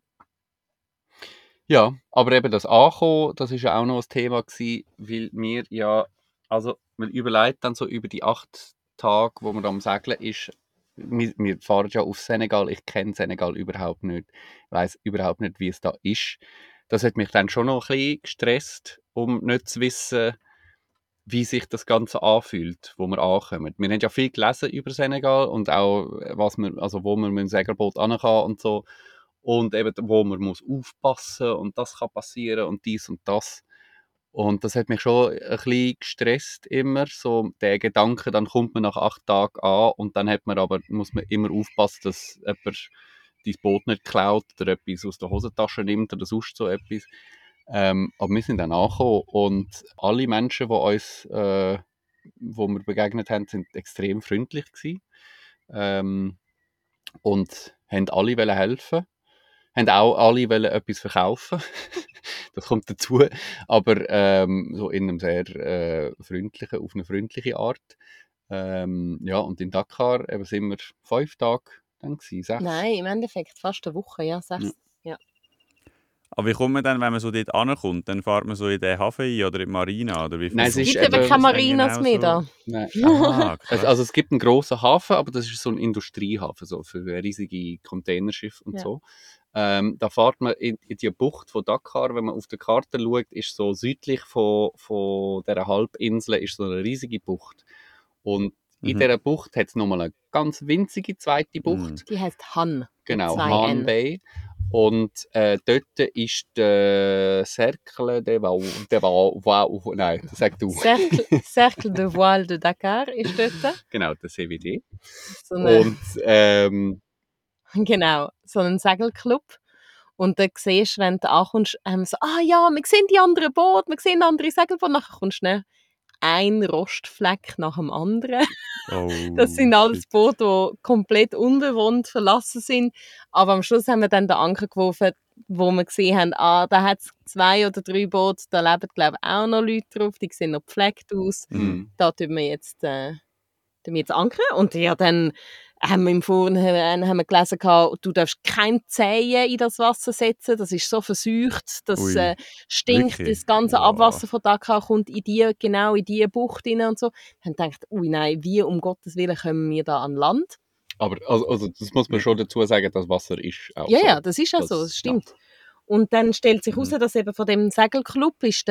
Ja, aber eben das Ankommen, das ist ja auch noch ein Thema gewesen, weil wir ja, also man überlegt dann so über die 8 Tage, wo man am Segeln ist, wir fahren ja auf Senegal, ich kenne Senegal überhaupt nicht, weiß überhaupt nicht, wie es da ist. Das hat mich dann schon noch ein bisschen gestresst, um nicht zu wissen, wie sich das Ganze anfühlt, wo wir ankommen. Wir haben ja viel gelesen über Senegal und auch, was man, also wo man mit dem Segelboot hin kann und so. Und eben, wo man muss aufpassen und das kann passieren und dies und das. Und das hat mich schon ein bisschen gestresst immer, so der Gedanke, dann kommt man nach 8 Tagen an und dann muss man immer aufpassen, dass jemand dein Boot nicht klaut oder etwas aus der Hosentasche nimmt oder sonst so etwas. Aber wir sind dann angekommen und alle Menschen, wo wir begegnet haben, sind extrem freundlich gewesen. Und haben alle wollen helfen. Haben auch alle wollen etwas verkaufen. Das kommt dazu. Aber so in einem sehr auf eine freundliche Art. Ja, und in Dakar eben sind wir 5 Tage dann gewesen, 6. Nein, im Endeffekt fast eine Woche, ja, 6. Ja. Aber wie kommt man dann, wenn man so dort ankommt? Dann fährt man so in den Hafen ein oder in die Marina? Oder wie Nein, es Es ist gibt eben eben- keine ist dann Marinas genau mehr so? da. Nein. Ah, krass. Also es gibt einen grossen Hafen, aber das ist so ein Industriehafen, so für riesige Containerschiffe und Ja. so. Da fährt man in die Bucht von Dakar, wenn man auf der Karte schaut, ist so südlich von dieser Halbinsel ist so eine riesige Bucht. Und in Mhm. dieser Bucht hat es nochmal eine ganz winzige zweite Bucht, Die heißt Han. mit genau, 2 Han N. Bay. Und dort ist der Cercle nein, sag du. Cercle de Voile de Dakar ist dort. Genau, der CWD. So eine, Und genau, so ein Segelclub. Und dann siehst du, wenn du ankommst, so, ja, wir sehen die anderen Boote, wir sehen andere Segelboote. Nachher kommst du schnell ein Rostfleck nach dem anderen. Oh, Das sind alles shit. Boote, die komplett unbewohnt verlassen sind. Aber am Schluss haben wir dann den Anker geworfen, wo wir gesehen haben, da hat es 2 oder 3 Boote, da leben, glaube ich, auch noch Leute drauf, die sehen noch gepflegt aus. Mhm. Da tun wir jetzt ankern. Und ja, dann haben wir im Vorhinein haben wir gelesen, du darfst kein Zehen in das Wasser setzen, das ist so verseucht, das Ui, stinkt, wirklich? das ganze Wow. Abwasser von Dakar kommt genau in diese Bucht rein und so. Dann haben wir gedacht, ui nein, wie um Gottes Willen kommen wir da an Land? Aber also das muss man schon dazu sagen, das Wasser ist auch Ja, so. ja, das ist auch so, das ja. stimmt. Und dann stellt sich heraus, Mhm. dass eben von dem Segelclub ist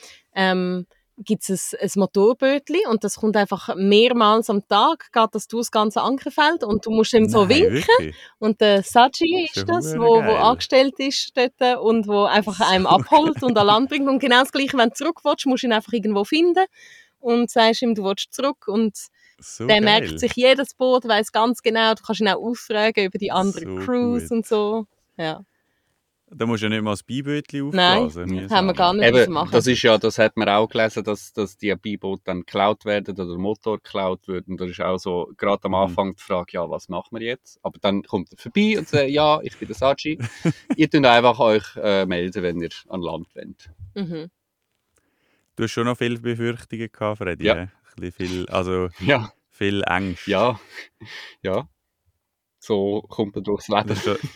gibt es ein Motorbötli und das kommt einfach mehrmals am Tag, geht das durch das ganze Ankerfeld und du musst ihm so Nein, winken. wirklich? Und der Saji Das ist ist ja das, verdammt wo geil. angestellt ist dort und wo einfach einem So abholt und an Land bringt. Und genau das Gleiche, wenn du zurück willst, musst du ihn einfach irgendwo finden und sagst ihm, du willst zurück. Und So der geil. merkt sich jedes Boot, weiss ganz genau, du kannst ihn auch auffragen über die anderen So Crews gut. und so. Ja. Da musst du ja nicht mal das Beibötchen Nein, aufblasen. mühsam. haben wir gar nicht Eben, machen. das hat man auch gelesen, dass die Beiboote dann geklaut werden oder der Motor geklaut wird. Und das ist auch so, gerade am Anfang die Frage, ja, was machen wir jetzt? Aber dann kommt er vorbei und sagt, ja, ich bin der Saji. Ihr könnt einfach euch melden, wenn ihr an Land wollt. Mhm. Du hast schon noch viele Befürchtungen gehabt, Freddy. Ja. Ein bisschen Ja, viel Angst. ja, ja. So kommt man durchs Leben. Das ist schon,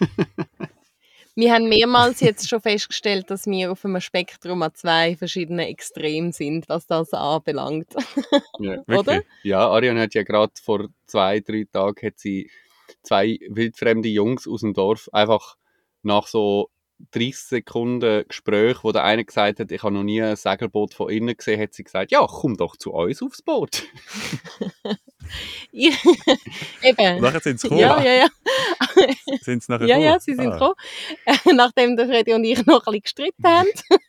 Wir haben mehrmals jetzt schon festgestellt, dass wir auf einem Spektrum an 2 verschiedenen Extremen sind, was das anbelangt. Ja. Oder? wirklich. Ja, Ariane hat ja gerade vor 2-3 Tagen hat sie 2 wildfremde Jungs aus dem Dorf einfach nach so 30 Sekunden Gespräch, wo der eine gesagt hat, ich habe noch nie ein Segelboot von innen gesehen, hat sie gesagt, ja, komm doch zu uns aufs Boot. Eben. Und nachher sind sie gekommen. Ja. Sind sie nachher Ja, gekommen? sie sind gekommen. Nachdem der Freddy und ich noch ein bisschen gestritten haben.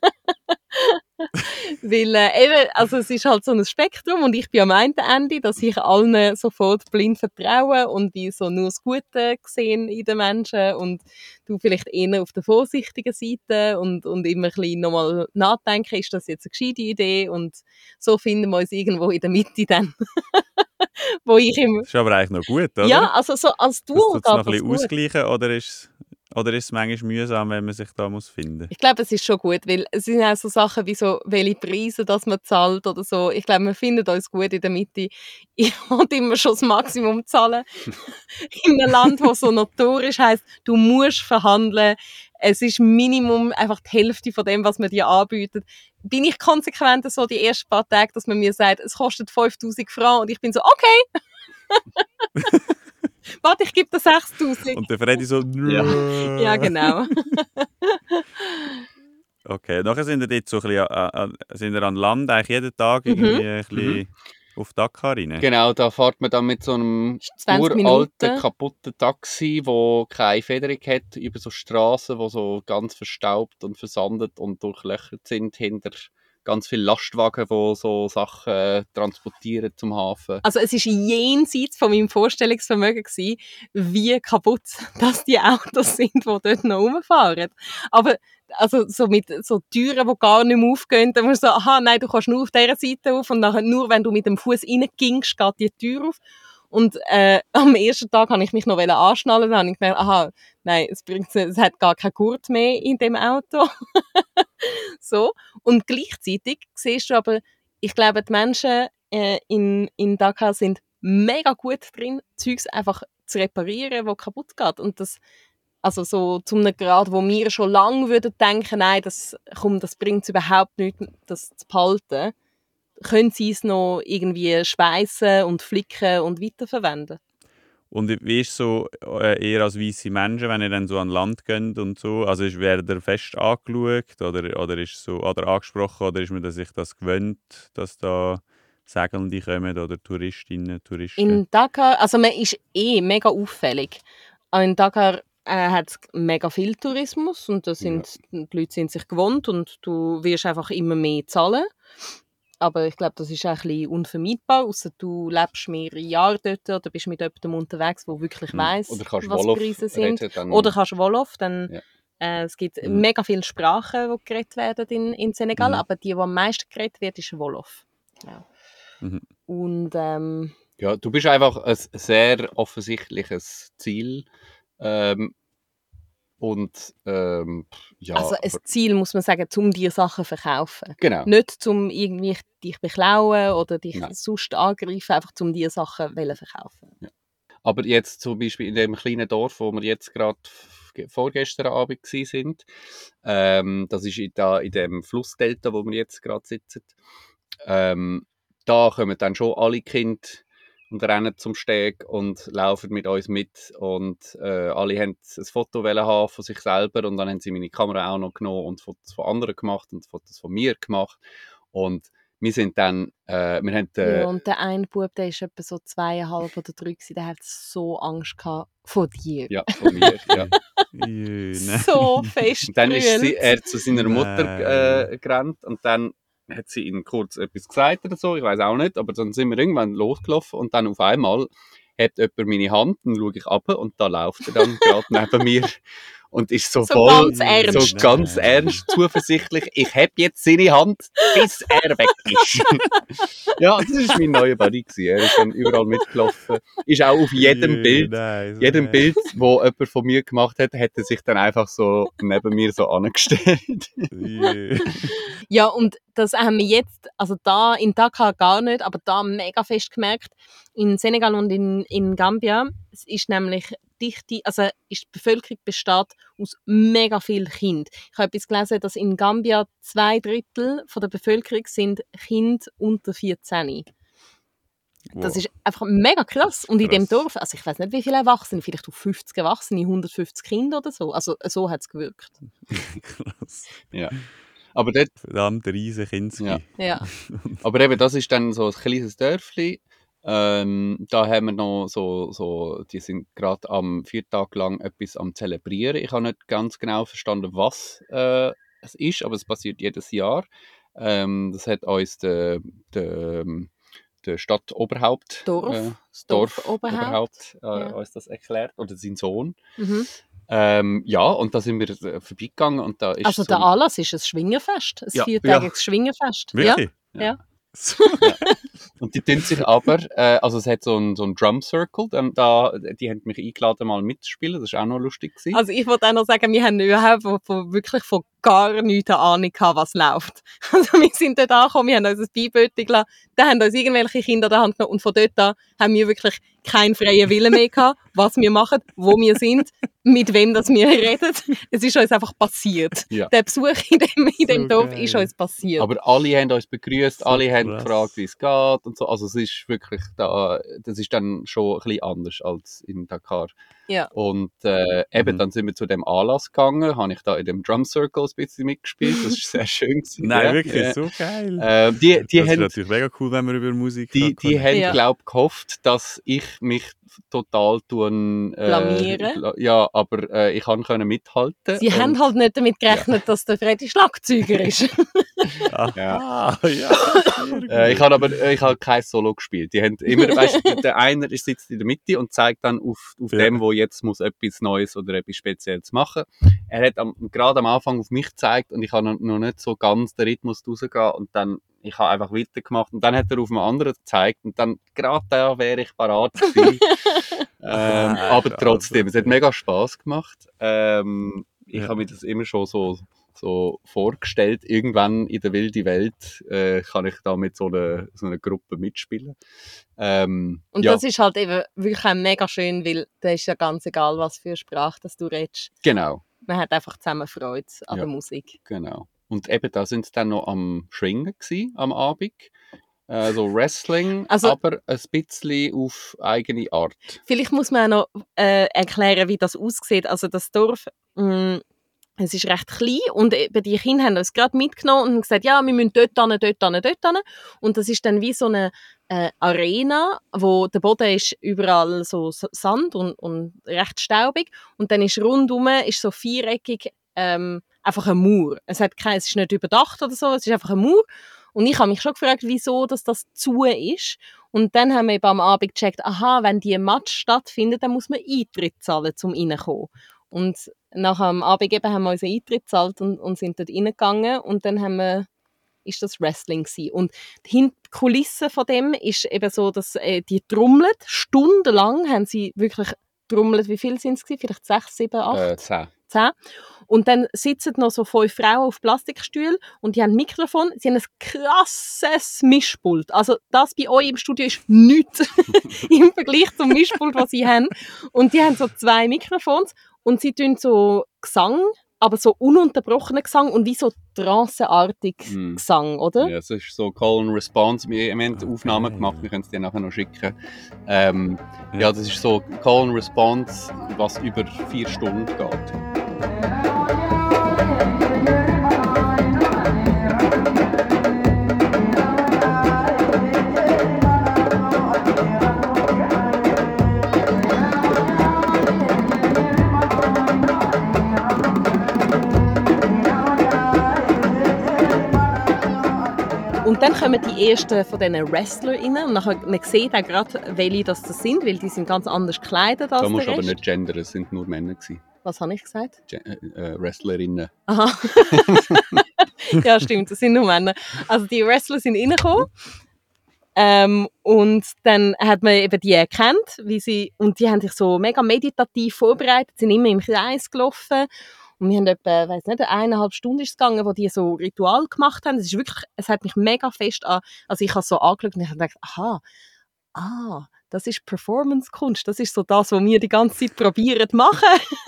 Weil eben, also es ist halt so ein Spektrum und ich bin am einen Ende, dass ich allen sofort blind vertraue und wie so nur das Gute sehen in den Menschen und du vielleicht eher auf der vorsichtigen Seite und immer ein bisschen nochmal nachdenken, ist das jetzt eine gescheite Idee und so finden wir uns irgendwo in der Mitte dann. Wo ich immer... Das ist aber eigentlich noch gut, oder? Ja, also so als Das Duo tut es noch geht ein das bisschen gut. ausgleichen, oder ist Oder ist es manchmal mühsam, wenn man sich da finden muss? Ich glaube, es ist schon gut, weil es sind auch so Sachen wie so, welche Preise dass man zahlt oder so. Ich glaube, wir finden uns gut in der Mitte. Ich wollte immer schon das Maximum zahlen. In einem Land, das so notorisch heisst, du musst verhandeln. Es ist Minimum einfach die Hälfte von dem, was man dir anbietet. Bin ich konsequent so die ersten paar Tage, dass man mir sagt, es kostet 5'000 Franken und ich bin so, okay. Warte, ich gebe dir 6'000. Und der Freddy so... Ja, genau. Okay, nachher sind wir dort so ein bisschen sind wir an Land eigentlich jeden Tag irgendwie ein bisschen auf Dakar rein? Genau, da fährt man dann mit so einem 20 uralten, Minuten. kaputten Taxi, wo keine Federung hat, über so Straßen, die so ganz verstaubt und versandet und durchlöchert sind, hinter ganz viele Lastwagen, die so Sachen transportieren zum Hafen. Also es war jenseits von meinem Vorstellungsvermögen gewesen, wie kaputt dass die Autos sind, die dort noch rumfahren. Aber also so mit so Türen, die gar nicht mehr aufgehen, dann musst du so, aha, nein, du kannst nur auf dieser Seite auf und nachher nur, wenn du mit dem Fuß reingingst, geht die Tür auf. Und am ersten Tag habe ich mich noch anschnallen, dann habe ich gedacht, aha, nein, es hat gar keinen Gurt mehr in dem Auto. So. Und gleichzeitig siehst du aber, ich glaube, die Menschen in Dakar sind mega gut drin, Zeugs einfach zu reparieren, was kaputt geht. Und das, also so zu einem Grad, wo wir schon lange würden denken, nein, das bringt es überhaupt nicht, das zu behalten, können sie es noch irgendwie schweissen und flicken und weiterverwenden. Und wie ist so eher als weisse Menschen, wenn ihr dann so an Land geht und so? Also werdet ihr fest angeschaut oder ist so, oder angesprochen oder ist man sich das gewöhnt, dass da Segelnde kommen oder Touristinnen, Touristen? In Dakar, also man ist mega auffällig. Auch in Dakar hat es mega viel Tourismus und die Leute sind sich gewohnt und du wirst einfach immer mehr zahlen. Aber ich glaube, das ist auch ein bisschen unvermeidbar, ausser du lebst mehrere Jahre dort oder bist mit jemandem unterwegs, der wirklich weiss, was die Preise sind. Oder kannst Wolof, dann es gibt mega viele Sprachen, die geredet werden in Senegal, aber die am meisten geredet wird, ist Wolof. Ja. Und ja, du bist einfach ein sehr offensichtliches Ziel. Ja, also ein Ziel, muss man sagen, um dir Sachen zu verkaufen. Genau. Nicht um irgendwie dich beklauen oder dich sonst angreifen, einfach um dir Sachen verkaufen. Ja. Aber jetzt zum Beispiel in dem kleinen Dorf, wo wir jetzt gerade vorgestern Abend sind, das ist da in dem Flussdelta, wo wir jetzt gerade sitzen, da kommen dann schon alle Kinder und rennen zum Steg und laufen mit uns mit und alle haben ein Foto haben von sich selber und dann haben sie meine Kamera auch noch genommen und Fotos von anderen gemacht und Fotos von mir gemacht und wir sind dann, wir haben... ja, und der eine Bub, der ist etwa so 2,5 oder 3 gewesen, der hat so Angst gehabt vor dir. Ja, von mir, ja. So fest und dann ist er zu seiner Mutter gerannt und dann hat sie ihm kurz etwas gesagt oder so, ich weiß auch nicht, aber dann sind wir irgendwann losgelaufen und dann auf einmal hat jemand meine Hand, dann schaue ich runter und da läuft er dann gerade neben mir und ist so voll, ganz ernst, zuversichtlich, ich habe jetzt seine Hand, bis er weg ist. Ja, das war mein neuer Buddy gewesen. Er ist dann überall mitgelaufen, ist auch auf jedem Bild, Bild, das jemand von mir gemacht hat, hat er sich dann einfach so neben mir so angestellt. Ja, und das haben wir jetzt, also da in Dakar gar nicht, aber da mega fest gemerkt, in Senegal und in Gambia, es ist nämlich die Bevölkerung besteht aus mega vielen Kindern. Ich habe etwas gelesen, dass in Gambia 2/3 von der Bevölkerung sind Kinder unter 14. Wow. Das ist einfach mega krass. Und in dem Dorf, also ich weiß nicht, wie viele Erwachsene, vielleicht auf 50 Erwachsene, 150 Kinder oder so. Also so hat es gewirkt. Krass. Ja. Aber dort... Verdammt riesen Kinski. Ja. Aber eben, das ist dann so ein kleines Dörfli. Da haben wir noch so, die sind gerade 4 Tage lang etwas am Zelebrieren. Ich habe nicht ganz genau verstanden, was es ist, aber es passiert jedes Jahr. Das hat uns der Stadtoberhaupt, Dorfoberhaupt uns das erklärt, oder sein Sohn. Ja, und da sind wir vorbeigegangen. Und da ist also der Anlass ist ein Schwingerfest, ein 4-tägiges Schwingerfest. Wirklich? Ja. So. Ja. Und die tun sich aber, also es hat so ein Drum Circle, die haben mich eingeladen mal mitzuspielen, das war auch noch lustig gewesen. Also ich wollte auch noch sagen, wir haben überhaupt wirklich von gar nichts eine Ahnung gehabt, was läuft. Also wir sind dort angekommen, wir haben uns ein Beibötchen gelassen, da haben uns irgendwelche Kinder in der Hand genommen und von dort an haben wir wirklich keinen freien Willen mehr gehabt, was wir machen, wo wir sind, mit wem das wir reden. Es ist uns einfach passiert. Ja. Der Besuch in dem So Dorf geil. ist uns passiert. Aber alle haben uns begrüßt, So alle haben krass. gefragt, wie es geht und so. Also es ist wirklich das ist dann schon ein bisschen anders als in Dakar. Ja. Und eben, dann sind wir zu dem Anlass gegangen, habe ich da in dem Drum Circle ein bisschen mitgespielt, das ist sehr schön gewesen. Nein, ja. wirklich, so geil. Die das ist haben, natürlich mega cool, wenn wir über Musik die können. haben Ja. glaube ich, gehofft, dass ich mich total Blamieren? ja, aber ich konnte mithalten. Sie haben halt nicht damit gerechnet, dass der Freddy Schlagzeuger ist. Ja. Sehr gut. Ich habe kein Solo gespielt. Die haben immer, weißt du, der eine sitzt in der Mitte und zeigt dann auf Ja. dem, wo jetzt muss etwas Neues oder etwas Spezielles machen. Er hat gerade am Anfang auf mich gezeigt und ich habe noch nicht so ganz den Rhythmus rausgehen und dann ich habe einfach weitergemacht und dann hat er auf einen anderen gezeigt und dann gerade da wäre ich parat gewesen. Aber trotzdem, es hat mega Spass gemacht. Ich habe mir das immer schon so vorgestellt, irgendwann in der wilden Welt kann ich da mit so einer Gruppe mitspielen. Und ja, das ist halt eben wirklich auch mega schön, weil da ist ja ganz egal, was für eine Sprache dass du redest. genau, Man hat einfach zusammen Freude an Ja. der Musik. genau. Und eben da sind sie dann noch am Schwingen gewesen, am Abend. So Wrestling, Also- aber ein bisschen auf eigene Art. Vielleicht muss man auch noch erklären, wie das aussieht. Also das Dorf, es ist recht klein und eben die Kinder haben uns gerade mitgenommen und haben gesagt, ja, wir müssen dort hin. Und das ist dann wie so eine Arena, wo der Boden ist überall so Sand und recht staubig und dann ist rundum ist so viereckig einfach ein Mauer. Es ist nicht überdacht oder so, es ist einfach ein Mauer. Und ich habe mich schon gefragt, wieso das zu ist. Und dann haben wir eben am Abend gecheckt, aha, wenn die Match stattfindet, dann muss man Eintritt zahlen, um reinzukommen. Und nachher am Abend eben haben wir unseren Eintritt gezahlt und sind dort reingegangen. Und dann ist das Wrestling gewesen. Und hinter die Kulisse von dem ist eben so, dass die trommeln. Stundenlang haben sie wirklich trommelt. Wie viele sind es gewesen? Vielleicht 6, 7, 8? 10. 10. Und dann sitzen noch so 5 Frauen auf Plastikstühlen und die haben ein Mikrofon. Sie haben ein krasses Mischpult. Also das bei euch im Studio ist nichts im Vergleich zum Mischpult, was sie haben. Und die haben so 2 Mikrofons und sie tun so Gesang, aber so ununterbrochenen Gesang und wie so tranceartig Gesang, oder? Ja, es ist so Call and Response. Wir haben Aufnahmen gemacht, wir können es dir nachher noch schicken. Ja, das ist so Call and Response, was über 4 Stunden geht. Und dann kommen die ersten von diesen Wrestler rein und nachher, man sieht auch gerade, welche das sind, weil die sind ganz anders gekleidet als Da musst du der aber Rest. nicht gendern, es sind nur Männer gewesen. Was habe ich gesagt? Wrestlerinnen. Aha. Ja, stimmt, das sind nur Männer. Also die Wrestler sind reingekommen. Und dann hat man eben die erkannt, und die haben sich so mega meditativ vorbereitet, sind immer im Kreis gelaufen. Und wir haben etwa, 1,5 Stunden ist es gegangen, wo die so Ritual gemacht haben. Es hat mich mega fest also ich habe so angeschaut und ich habe gedacht, das ist Performance-Kunst. Das ist so das, was wir die ganze Zeit probieren zu machen.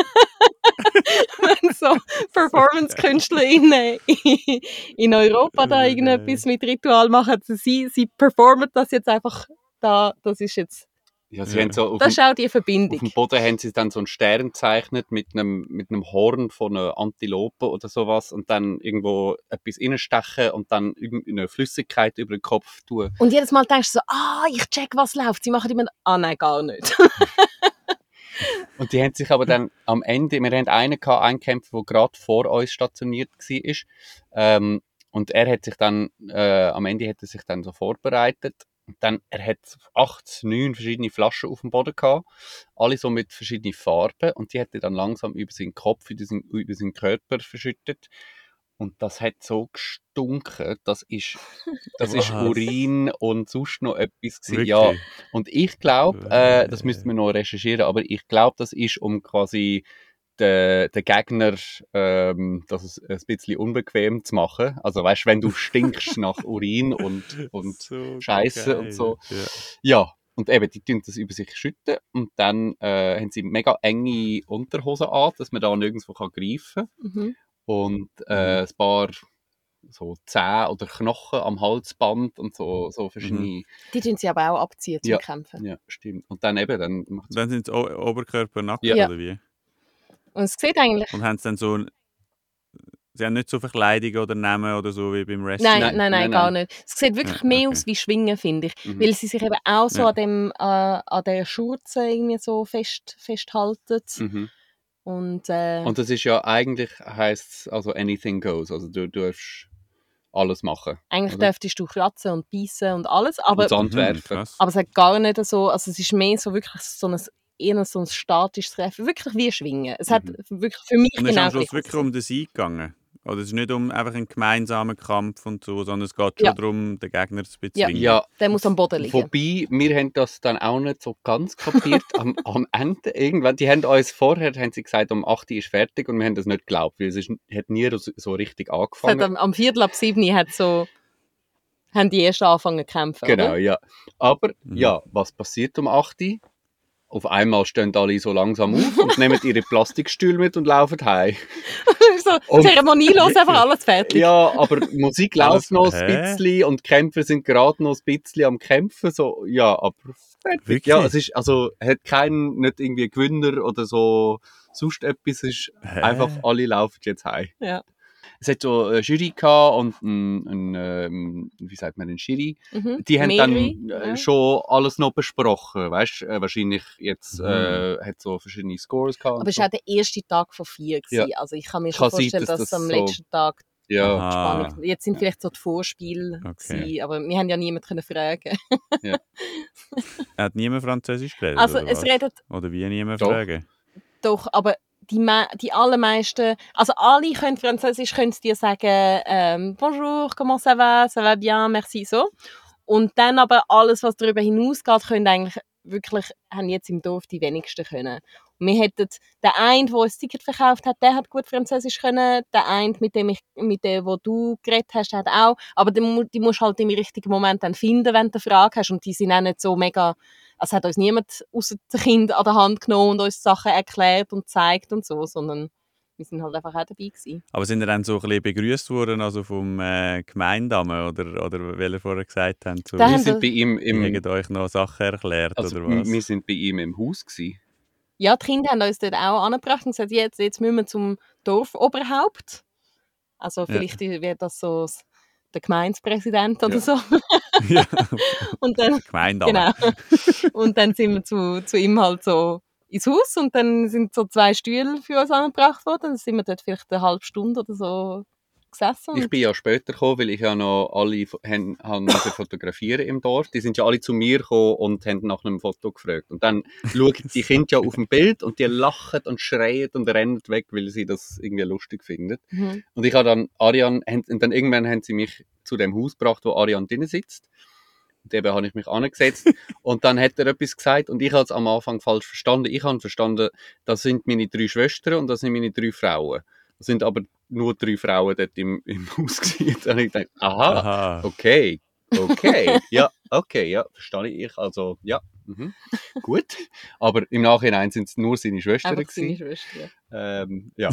Wenn so Performance-KünstlerInnen in Europa da irgendetwas mit Ritual machen, sie performen das jetzt einfach da, das ist jetzt... Ja, sie haben so Das ist auch die auf Verbindung. dem Boden haben sie dann so einen Stern gezeichnet mit einem Horn von einer Antilope oder sowas und dann irgendwo etwas reinstechen und dann eine Flüssigkeit über den Kopf tun. Und jedes Mal denkst du so, ich check, was läuft. Sie machen immer, nein, gar nicht. Und die haben sich aber dann am Ende, wir hatten einen Kämpfer, der gerade vor uns stationiert war. Und er hat sich dann, am Ende hat er sich dann so vorbereitet. Und dann, er hat 8, 9 verschiedene Flaschen auf dem Boden gehabt. Alle so mit verschiedenen Farben. Und die hat er dann langsam über seinen Kopf, über seinen Körper verschüttet. Und das hat so gestunken, das ist Was? Urin und sonst noch etwas gewesen. Wirklich? Ja, und ich glaube, das müssten wir noch recherchieren, aber ich glaube, das ist um quasi den Gegner das ein bisschen unbequem zu machen. Also weißt, wenn du stinkst nach Urin und So Scheiße und geil. so. Ja. Ja, und eben, die tun das über sich schütten und dann haben sie mega enge Unterhosen an, dass man da nirgendwo greifen kann. Mhm. Und ein paar so Zähne oder Knochen am Halsband und so verschiedene. Die tun sie aber auch abziehen zum Ja, Kämpfen. ja, stimmt. Und dann eben, dann macht's Dann sind es Oberkörper nackt Ja. Ja. oder wie? Und es sieht eigentlich... Und haben sie dann so... Sie haben nicht so Verkleidung oder Namen oder so wie beim Wrestling? Nein, gar nicht. Es sieht wirklich Ja, mehr okay. aus wie Schwingen, finde ich. Mhm. Weil sie sich eben auch so Ja. an der Schurze irgendwie so festhalten. Mhm. Und Und das ist ja eigentlich, heisst also anything goes. Also du darfst alles machen. eigentlich oder? dürftest du kratzen und beißen und alles, aber Und Sand werfen. Krass. es hat gar nicht so, also es ist mehr so wirklich eher so ein statisches Treffen, wirklich wie Schwingen. Es hat wirklich für mich Und es ist genau am Schluss gleich wirklich ausgesehen. um den Sieg gegangen? Oder es ist nicht um einfach einen gemeinsamen Kampf und so, sondern es geht Ja. schon darum, den Gegner zu Ja. bezwingen? Ja, Der muss am Boden liegen. wobei, wir haben das dann auch nicht so ganz kapiert. Am Ende irgendwann, die haben uns vorher haben sie gesagt, um 8 Uhr ist fertig und wir haben das nicht geglaubt, weil es hat nie so richtig Es hat angefangen. am 6:45 haben die erst angefangen zu kämpfen, Genau, oder? ja. Aber ja, was passiert um 8 Uhr? Auf einmal stehen alle so langsam auf und nehmen ihre Plastikstühle mit und laufen heim. So Und- zeremonielos einfach alles fertig. Ja, aber die Musik Alles- läuft noch ein Hä? bisschen und die Kämpfer sind gerade noch ein bisschen am Kämpfen. So, ja, aber fertig. Wirklich? Ja, es ist, also, hat keinen, nicht irgendwie Gewinner oder so, sonst etwas. Es ist einfach, alle laufen jetzt heim. Ja. Es hat so eine Jury gehabt und wie sagt man, ein Jury. Mhm. Die haben Mehrere, dann ja. schon alles noch besprochen, weißt? Wahrscheinlich jetzt hat so verschiedene Scores gehabt. Aber und es so. war auch der erste Tag von 4 gewesen. Ja. Also ich kann mir Kann schon sein, vorstellen, dass dass das am so- letzten Tag Ja, Aha. Spannung. Jetzt sind vielleicht so die Vorspiele Okay. gewesen, aber wir haben ja niemanden können fragen. Hat niemand Französisch geredet? Also oder es was? redet Oder wie niemand Doch. fragen? doch, aber die allermeisten, also alle können Französisch, können dir sagen, bonjour, comment ça va bien, merci, so. Und dann aber alles, was darüber hinausgeht, können eigentlich wirklich, haben jetzt im Dorf die wenigsten können. Und wir hätten, der eine, der ein Ticket verkauft hat, der hat gut Französisch können, der eine, mit dem wo du geredet hast, hat auch, aber die musst du halt im richtigen Moment dann finden, wenn du eine Frage hast, und die sind auch nicht so mega, also hat uns niemand außer dem Kind an der Hand genommen und uns Sachen erklärt und gezeigt und so, sondern wir sind halt einfach auch dabei gewesen. Aber sind ihr dann so ein bisschen begrüßt worden, also vom Gemeindamen oder weil ihr vorher gesagt habt, so, Da wir haben sind bei ihm die im, haben euch noch Sachen erklärt also oder was? wir sind bei ihm im Haus gewesen. Ja, die Kinder haben uns dort auch angebracht und gesagt, jetzt müssen wir zum Dorfoberhaupt. Also vielleicht wird das so der Gemeindepräsident oder Ja. so. Ja, Und dann, Gemeindamen. genau. Und dann sind wir zu ihm halt so ins Haus und dann sind so 2 Stühle für uns angebracht worden. Dann sind wir dort vielleicht eine halbe Stunde oder so gesessen. Ich bin ja später gekommen, weil ich ja noch alle haben fotografieren im Dorf. Die sind ja alle zu mir gekommen und haben nach einem Foto gefragt. Und dann schauen die Kinder ja auf dem Bild und die lachen und schreien und rennen weg, weil sie das irgendwie lustig finden. Mhm. Und ich habe dann und dann irgendwann haben sie mich zu dem Haus gebracht, wo Ariane drin sitzt. Und eben habe ich mich angesetzt und dann hat er etwas gesagt und ich habe es am Anfang falsch verstanden. Ich habe verstanden, das sind meine 3 Schwestern und das sind meine 3 Frauen. Das sind aber nur 3 Frauen dort im Haus gewesen. Dann habe ich gedacht, aha, okay, ja, verstehe ich. Also, ja, gut. Aber im Nachhinein sind es nur seine Schwestern Einfach seine gewesen. Schwester. Ja.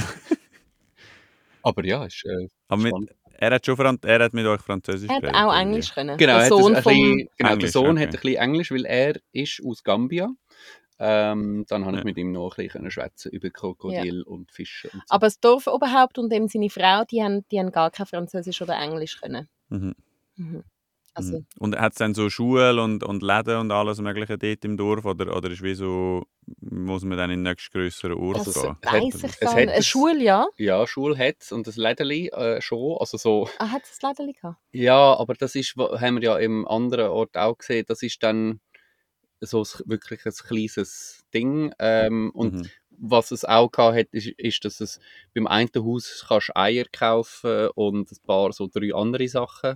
Aber ja, ist Aber spannend. er hat mit euch Französisch Er hat geredet. auch oder wie? Englisch können. Genau, Der er hat Sohn ein vom... bisschen, der Englisch, Sohn okay. hat ein bisschen Englisch, weil er ist aus Gambia. Dann habe ich Ja. mit ihm noch ein bisschen schwätzen über Krokodil und Fische und so. Aber das Dorfoberhaupt und eben seine Frau, die haben gar kein Französisch oder Englisch können. Mhm. Mhm. Also, Mhm. Und hat es dann so Schule und Läden und alles Mögliche dort im Dorf? Oder ist wie so, muss man dann in den nächstgrösseren Ort das gehen? weiss ich es gar hat nicht. Eine ein- Schule, ja. Ja, Schule hat es und das Lädeli schon. Also so, Ah, hat es das Lädeli gehabt? ja, aber das ist, haben wir ja im anderen Ort auch gesehen, das ist dann so wirklich ein kleines Ding. Und Mhm. was es auch gehabt hat, ist, dass es beim einen Haus kannst Eier kaufen und ein paar so 3 andere Sachen.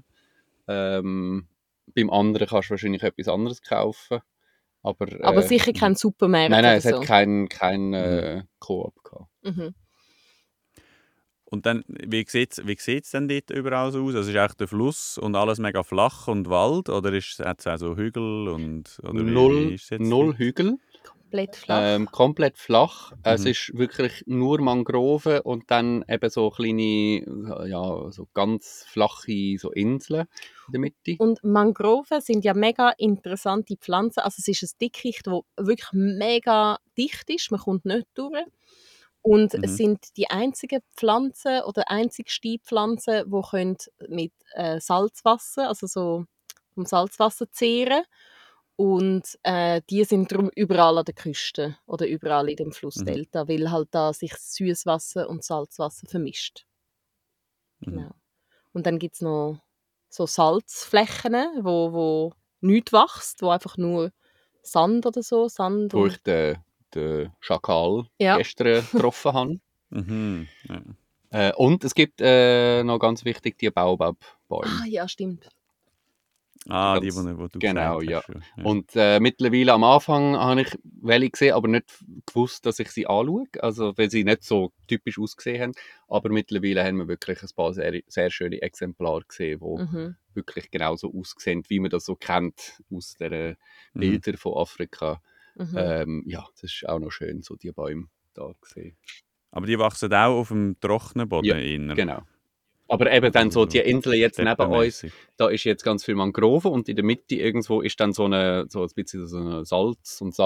Beim anderen kannst du wahrscheinlich etwas anderes kaufen. Aber sicher kein Supermarkt nein, oder es hat so. kein Koop gehabt. Mhm. Und dann, wie sieht's denn dort überall so aus? Also ist echt der Fluss und alles mega flach und Wald? Oder hat es auch so Hügel? Oder wie ist es jetzt? Null Hügel. Komplett flach. Komplett flach. Es Mhm. ist wirklich nur Mangroven und dann eben so kleine, ja, so ganz flache so Inseln in der Mitte. Und Mangroven sind ja mega interessante Pflanzen. Also es ist ein Dickicht, das wirklich mega dicht ist. Man kommt nicht durch. Und es sind die einzigen Pflanzen oder einzigste Pflanzen, die können mit Salzwasser, also so vom Salzwasser zehren. Und die sind darum überall an der Küste oder überall in dem Flussdelta, weil halt da sich Süßwasser und Salzwasser vermischt. Genau. Und dann gibt es noch so Salzflächen, wo nichts wächst, wo einfach nur Sand oder so. Sand Wo und ich den Schakal Ja. gestern getroffen habe. Mhm. Ja. Und es gibt noch ganz wichtig die Baobab-Bäume. ja, stimmt. Ah, Ganz- die du genau, gesagt ja. hast. Ja. Und mittlerweile am Anfang habe ich welche gesehen, aber nicht gewusst, dass ich sie anschaue. Also, weil sie nicht so typisch ausgesehen haben. Aber mittlerweile haben wir wirklich ein paar sehr, sehr schöne Exemplare gesehen, die Mhm. wirklich genauso aussehen, wie man das so kennt aus den Bildern von Afrika. Mhm. Ja, das ist auch noch schön, so die Bäume da gesehen. Aber die wachsen auch auf dem trockenen Boden Ja, inner. genau. Aber eben dann Also so die Insel jetzt neben uns, steppenmässig. da ist jetzt ganz viel Mangrove und in der Mitte irgendwo ist dann so ein bisschen so eine Salz- und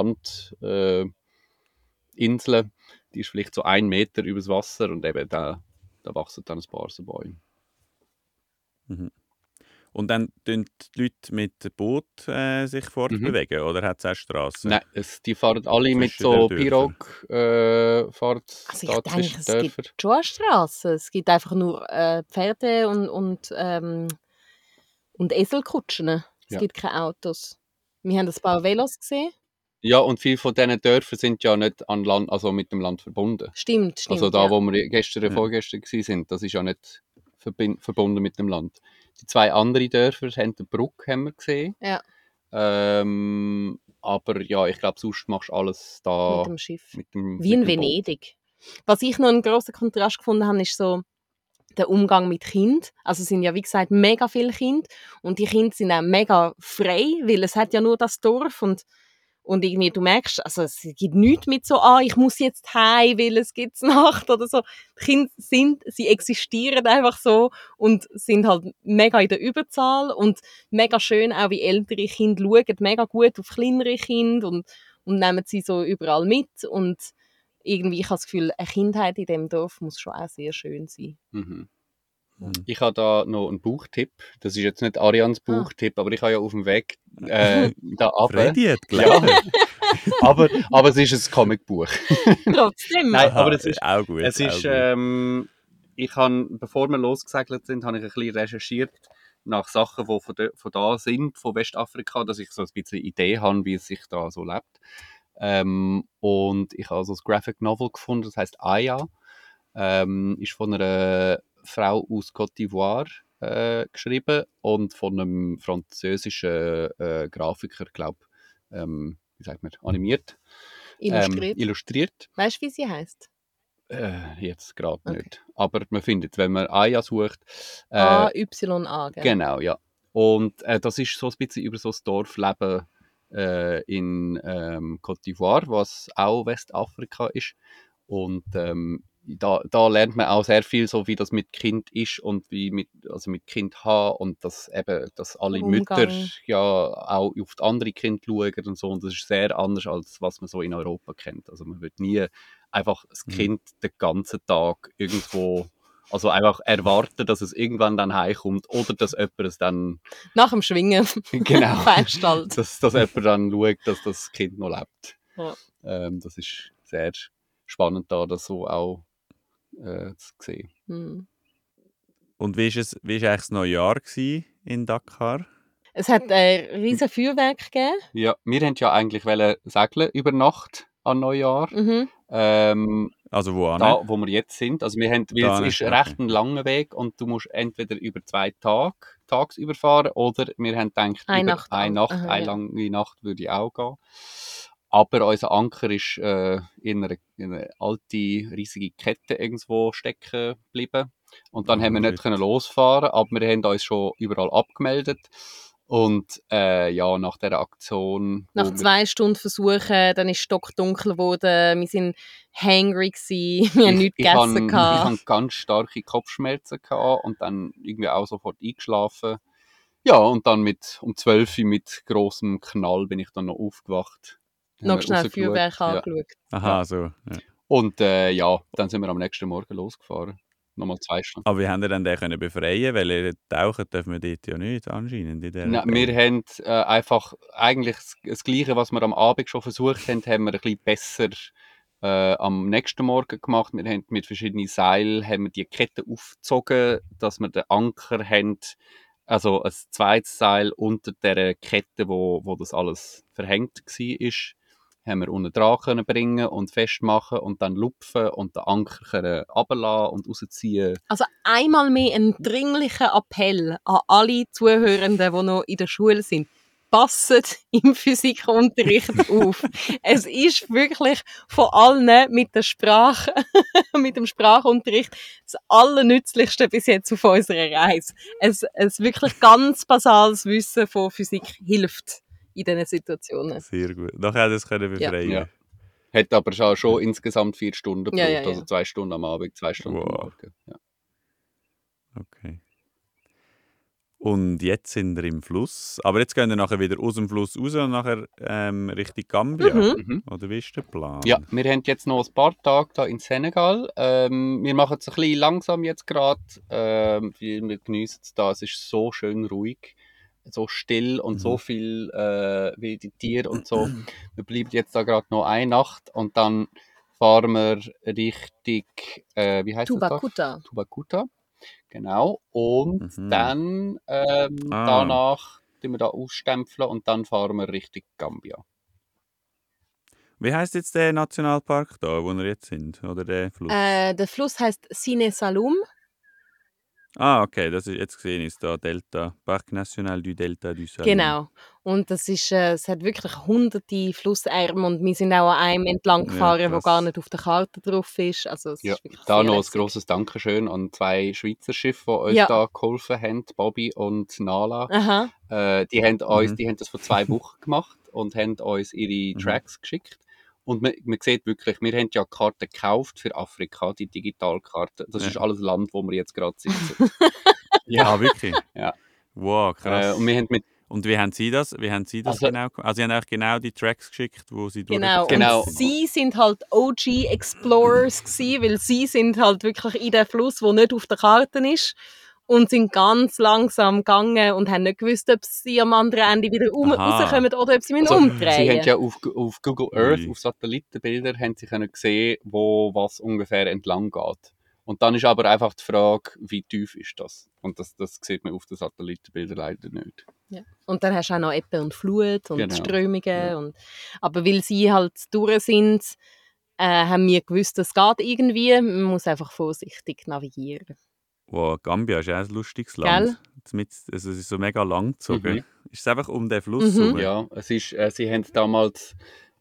Insel. Die ist vielleicht so 1 Meter übers Wasser und eben da wachsen dann ein paar so Bäume. Und dann tun die Leute mit Boot sich fortbewegen? Oder hat es auch Strassen? Nein, die fahren alle mit Zwischen so den Dörfern. Pirog Also da ich denke, zwischen es Dörfern. gibt schon eine Strasse. Es gibt einfach nur Pferde und Eselkutschen. Es Ja. gibt keine Autos. Wir haben ein paar Velos gesehen. Ja, und viele von diesen Dörfern sind ja nicht an Land, also mit dem Land verbunden. Stimmt, Also da, ja. wo wir gestern, vorgestern waren, das ist ja nicht verbunden mit dem Land. Die 2 anderen Dörfer haben eine Brücke, haben wir gesehen. Ja, Aber ja, ich glaube, sonst machst du alles da mit dem Schiff. mit dem Wie in mit dem Boot. Venedig. Was ich noch einen grossen Kontrast gefunden habe, ist so der Umgang mit Kind. Also es sind ja, wie gesagt, mega viele Kinder. Und die Kinder sind auch mega frei, weil es hat ja nur das Dorf und irgendwie, du merkst, also es gibt nichts mit so, ich muss jetzt heim, weil es gibt Nacht oder so. Die Kinder sie existieren einfach so und sind halt mega in der Überzahl und mega schön, auch wie ältere Kinder schauen mega gut auf kleinere Kinder und nehmen sie so überall mit und irgendwie, ich habe das Gefühl, eine Kindheit in diesem Dorf muss schon auch sehr schön sein. Mhm. Mhm. Ich habe da noch einen Buchtipp. Das ist jetzt nicht Arians Buchtipp, aber ich habe ja auf dem Weg da runter. Freddy hat Ja, gelernt. aber es ist ein Comicbuch. Trotzdem. Nein, Aha, aber es ist, auch gut. es auch ist gut. ich habe, bevor wir losgesegelt sind, habe ich ein bisschen recherchiert nach Sachen, die von da sind, von Westafrika, dass ich so ein bisschen Idee habe, wie es sich da so lebt. Und ich habe so ein Graphic Novel gefunden, das heißt Aya. Ist von einer Frau aus Côte d'Ivoire geschrieben und von einem französischen Grafiker, glaube wie sagt man, animiert. Illustriert. Weißt du, wie sie heißt? Jetzt gerade Okay. nicht. Aber man findet, wenn man Aya sucht. AYA, gell? Genau, ja. Und das ist so ein bisschen über so das Dorfleben in Côte d'Ivoire, was auch Westafrika ist. Und da lernt man auch sehr viel, so wie das mit Kind ist und wie mit Kind haben und dass alle Umgang. Mütter ja auch auf die andere Kinder schauen und so. Und das ist sehr anders, als was man so in Europa kennt. Also man wird nie einfach das Kind den ganzen Tag irgendwo, also einfach erwarten, dass es irgendwann dann heimkommt oder dass jemand es dann Nach dem Schwingen genau, feststellt. dass jemand dann schaut, dass das Kind noch lebt. Ja. Das ist sehr spannend, da das so auch zu sehen. Hm. Und wie war eigentlich das Neujahr in Dakar? Es hat ein riesen Feuerwerk gegeben. Ja, wir wollten ja eigentlich segeln über Nacht, an Neujahr. Mhm. Also wo Da, wo wir jetzt sind. Also wir haben, weil Da es nicht, ist recht ein langer Weg und du musst entweder über 2 Tage tagsüber fahren oder wir haben gedacht, Eine über Nacht eine auch. Nacht, Aha, eine ja. lange Nacht würde ich auch gehen. Aber unser Anker ist in eine alte, riesige Kette irgendwo stecken geblieben. Und dann haben wir nicht shit. können losfahren, aber wir haben uns schon überall abgemeldet. Und ja, nach dieser Aktion, Nach wo wir 2 Stunden Versuchen, dann ist es stockdunkel geworden, wir sind hangry gsi, wir haben nichts ich gegessen. han ganz starke Kopfschmerzen gehabt und dann irgendwie auch sofort eingeschlafen. Ja, und dann um 12 Uhr mit grossem Knall bin ich dann noch aufgewacht. Dann haben Noch wir schnell rausgeschaut, Feuerwerk ja. angeschaut. Aha, so. Ja. Und ja, dann sind wir am nächsten Morgen losgefahren. Nochmal 2 Stunden. Aber wie haben ihr dann den können befreien? Weil tauchen dürfen wir dort ja nicht, anscheinend, in dieser Nein, wir Teil. haben einfach eigentlich das Gleiche, was wir am Abend schon versucht haben, haben wir ein bisschen besser am nächsten Morgen gemacht. Wir haben mit verschiedenen Seilen haben wir die Kette aufgezogen, dass wir den Anker haben, also ein zweites Seil unter der Kette, wo das alles verhängt war, haben wir unten dran können bringen und festmachen und dann lupfen und den Anker können runterlassen und rausziehen. Also einmal mehr ein dringlicher Appell an alle Zuhörenden, die noch in der Schule sind. Passet im Physikunterricht auf. Es ist wirklich von allen mit der Sprache, mit dem Sprachunterricht das Allernützlichste bis jetzt auf unserer Reise. Es wirklich ganz basales Wissen von Physik hilft in diesen Situationen. Sehr gut. Nachher hat er es können befreien. Ja. Hat aber schon insgesamt 4 Stunden gebraucht. Ja, ja, ja. Also 2 Stunden am Abend, 2 Stunden am Wow. Morgen. Ja. Okay. Und jetzt sind wir im Fluss. Aber jetzt gehen wir nachher wieder aus dem Fluss raus und nachher Richtung Gambia. Mhm. Oder wie ist der Plan? Ja, wir haben jetzt noch ein paar Tage hier in Senegal. Wir machen es ein bisschen langsam jetzt gerade, weil wir geniessen es da. Es ist so schön ruhig, so still und so viel wilde Tiere und so. Wir bleiben jetzt da gerade noch eine Nacht und dann fahren wir Richtung, wie heißt das da? Tubacuta. Tubacuta. Genau. Und dann danach tun wir da ausstempeln und dann fahren wir Richtung Gambia. Wie heisst jetzt der Nationalpark da, wo wir jetzt sind? Oder der Fluss? Der Fluss heißt Sine Saloum. Ah, okay, das ist, jetzt gesehen ist da Delta, Parc National du Delta du Saloum. Genau. Und das ist, es hat wirklich hunderte Flussarme und wir sind auch an einem entlang gefahren, Ja, wo krass. gar nicht auf der Karte drauf ist. Also es Ja, ist wirklich da sehr noch ein lässig. grosses Dankeschön an 2 Schweizer Schiffe, die uns Ja. da geholfen haben, Bobby und Nala. Aha. Die haben das vor 2 Wochen gemacht und haben uns ihre Tracks geschickt. Und man sieht wirklich, wir haben ja Karten gekauft für Afrika, die Digitalkarte. Das ist alles Land, wo wir jetzt gerade sitzen. Ja, wirklich? Ja. Wow, krass. Und wir haben mit Und wie haben Sie das Also- genau gemacht? Also Sie haben eigentlich genau die Tracks geschickt, wo Sie Genau. Genau. Und sie sind halt OG Explorers gewesen, weil sie sind halt wirklich in den Fluss, der nicht auf der Karte ist. Und sind ganz langsam gegangen und haben nicht gewusst, ob sie am anderen Ende wieder Aha. rauskommen oder ob sie Also, umdrehen sie haben müssen. ja auf Google Earth, Ui. auf Satellitenbildern, haben sie können sehen, wo was ungefähr entlang geht. Und dann ist aber einfach die Frage, wie tief ist das? Und das sieht man auf den Satellitenbildern leider nicht. Ja. Und dann hast du auch noch Ebbe und Flut und Genau. Strömungen. Ja. Aber weil sie halt durch sind, haben wir gewusst, es geht irgendwie. Man muss einfach vorsichtig navigieren. Wow, Gambia ist ja auch ein lustiges Land. Also es ist so mega lang gezogen. Mhm. Ist es einfach um den Fluss Mhm. herum? Ja, es ist, sie haben damals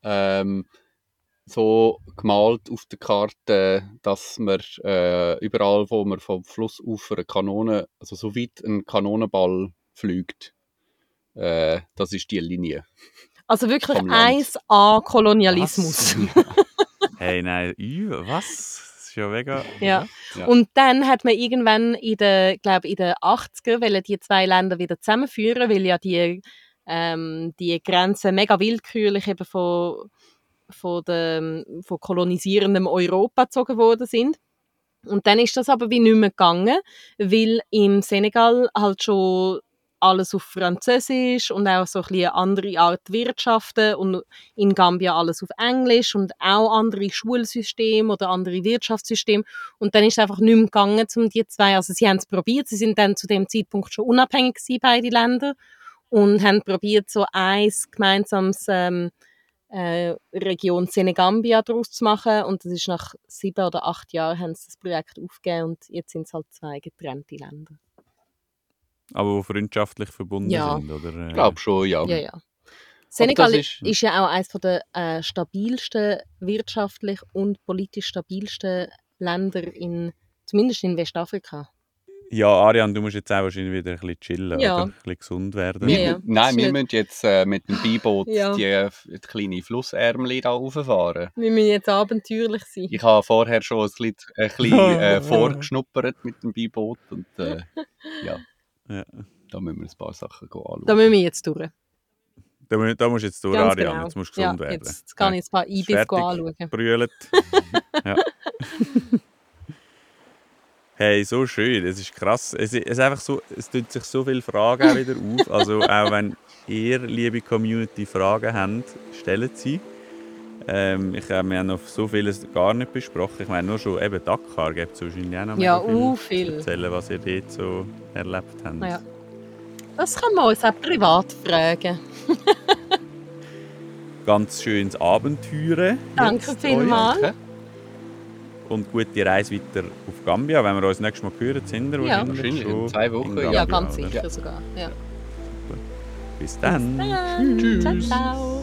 so gemalt auf der Karte, dass man überall, wo man vom Flussufer eine Kanone, also so weit ein Kanonenball fliegt, das ist die Linie. Also wirklich Vom Land. 1A Kolonialismus. Hey, nein, was? Das ist ja mega... Ja. Ja. Und dann hat man irgendwann in den 80er wollen die 2 Länder wieder zusammenführen, weil ja die Grenzen mega willkürlich eben von kolonisierendem Europa gezogen worden sind. Und dann ist das aber wie nicht mehr gegangen, weil im Senegal halt schon alles auf Französisch und auch so ein bisschen eine andere Art wirtschaften und in Gambia alles auf Englisch und auch andere Schulsysteme oder andere Wirtschaftssysteme. Und dann ist es einfach nicht mehr gegangen, um die 2, also sie haben es probiert, sie sind dann zu dem Zeitpunkt schon unabhängig gewesen, beide Länder, und haben probiert, so ein gemeinsames Region Senegambia daraus zu machen. Und das ist nach 7 oder 8 Jahren haben sie das Projekt aufgegeben und jetzt sind es halt 2 getrennte Länder. Aber die freundschaftlich verbunden Ja. sind, oder? Ich glaube schon, ja. Ja, ja. Senegal das ist ja auch eines der stabilsten, wirtschaftlich und politisch stabilsten Länder, zumindest in Westafrika. Ja, Ariane, du musst jetzt auch wahrscheinlich wieder ein bisschen chillen, Ja. oder? Ein bisschen gesund werden. Ja, ja. Nein, Ist wir nicht- müssen jetzt mit dem Beiboot Ja. die kleinen Flussärmchen da rauffahren. Wir müssen jetzt abenteuerlich sein. Ich habe vorher schon ein bisschen vorgeschnuppert mit dem Beiboot und ja, Ja. da müssen wir ein paar Sachen anschauen. Da müssen wir jetzt durch. Da musst du jetzt durch, Ganz Ariane. genau. Jetzt musst du gesund Ja, werden. jetzt kann ich ein paar Ibis fertig. anschauen. Brüllt. Ja. Hey, so schön. Es ist krass. Es ist einfach so, es tut sich so viele Fragen auch wieder auf. Also auch wenn ihr, liebe Community, Fragen habt, stellt sie. Wir haben noch so vieles gar nicht besprochen. Ich meine, nur schon eben Dakar gibt es wahrscheinlich auch noch Ja, mega viel. erzählen, was ihr dort so erlebt habt. Ja. Das kann man uns auch privat fragen. Ganz schönes Abenteuer. Danke jetzt vielmals. euch. Und gute Reise weiter auf Gambia. Wenn wir uns nächstes Mal hören, sind wir Ja. Wahrscheinlich in schon 2 Wochen, in ja. Gambia, Ja, ganz oder? sicher sogar. Ja. Bis dann. Ciao, ciao.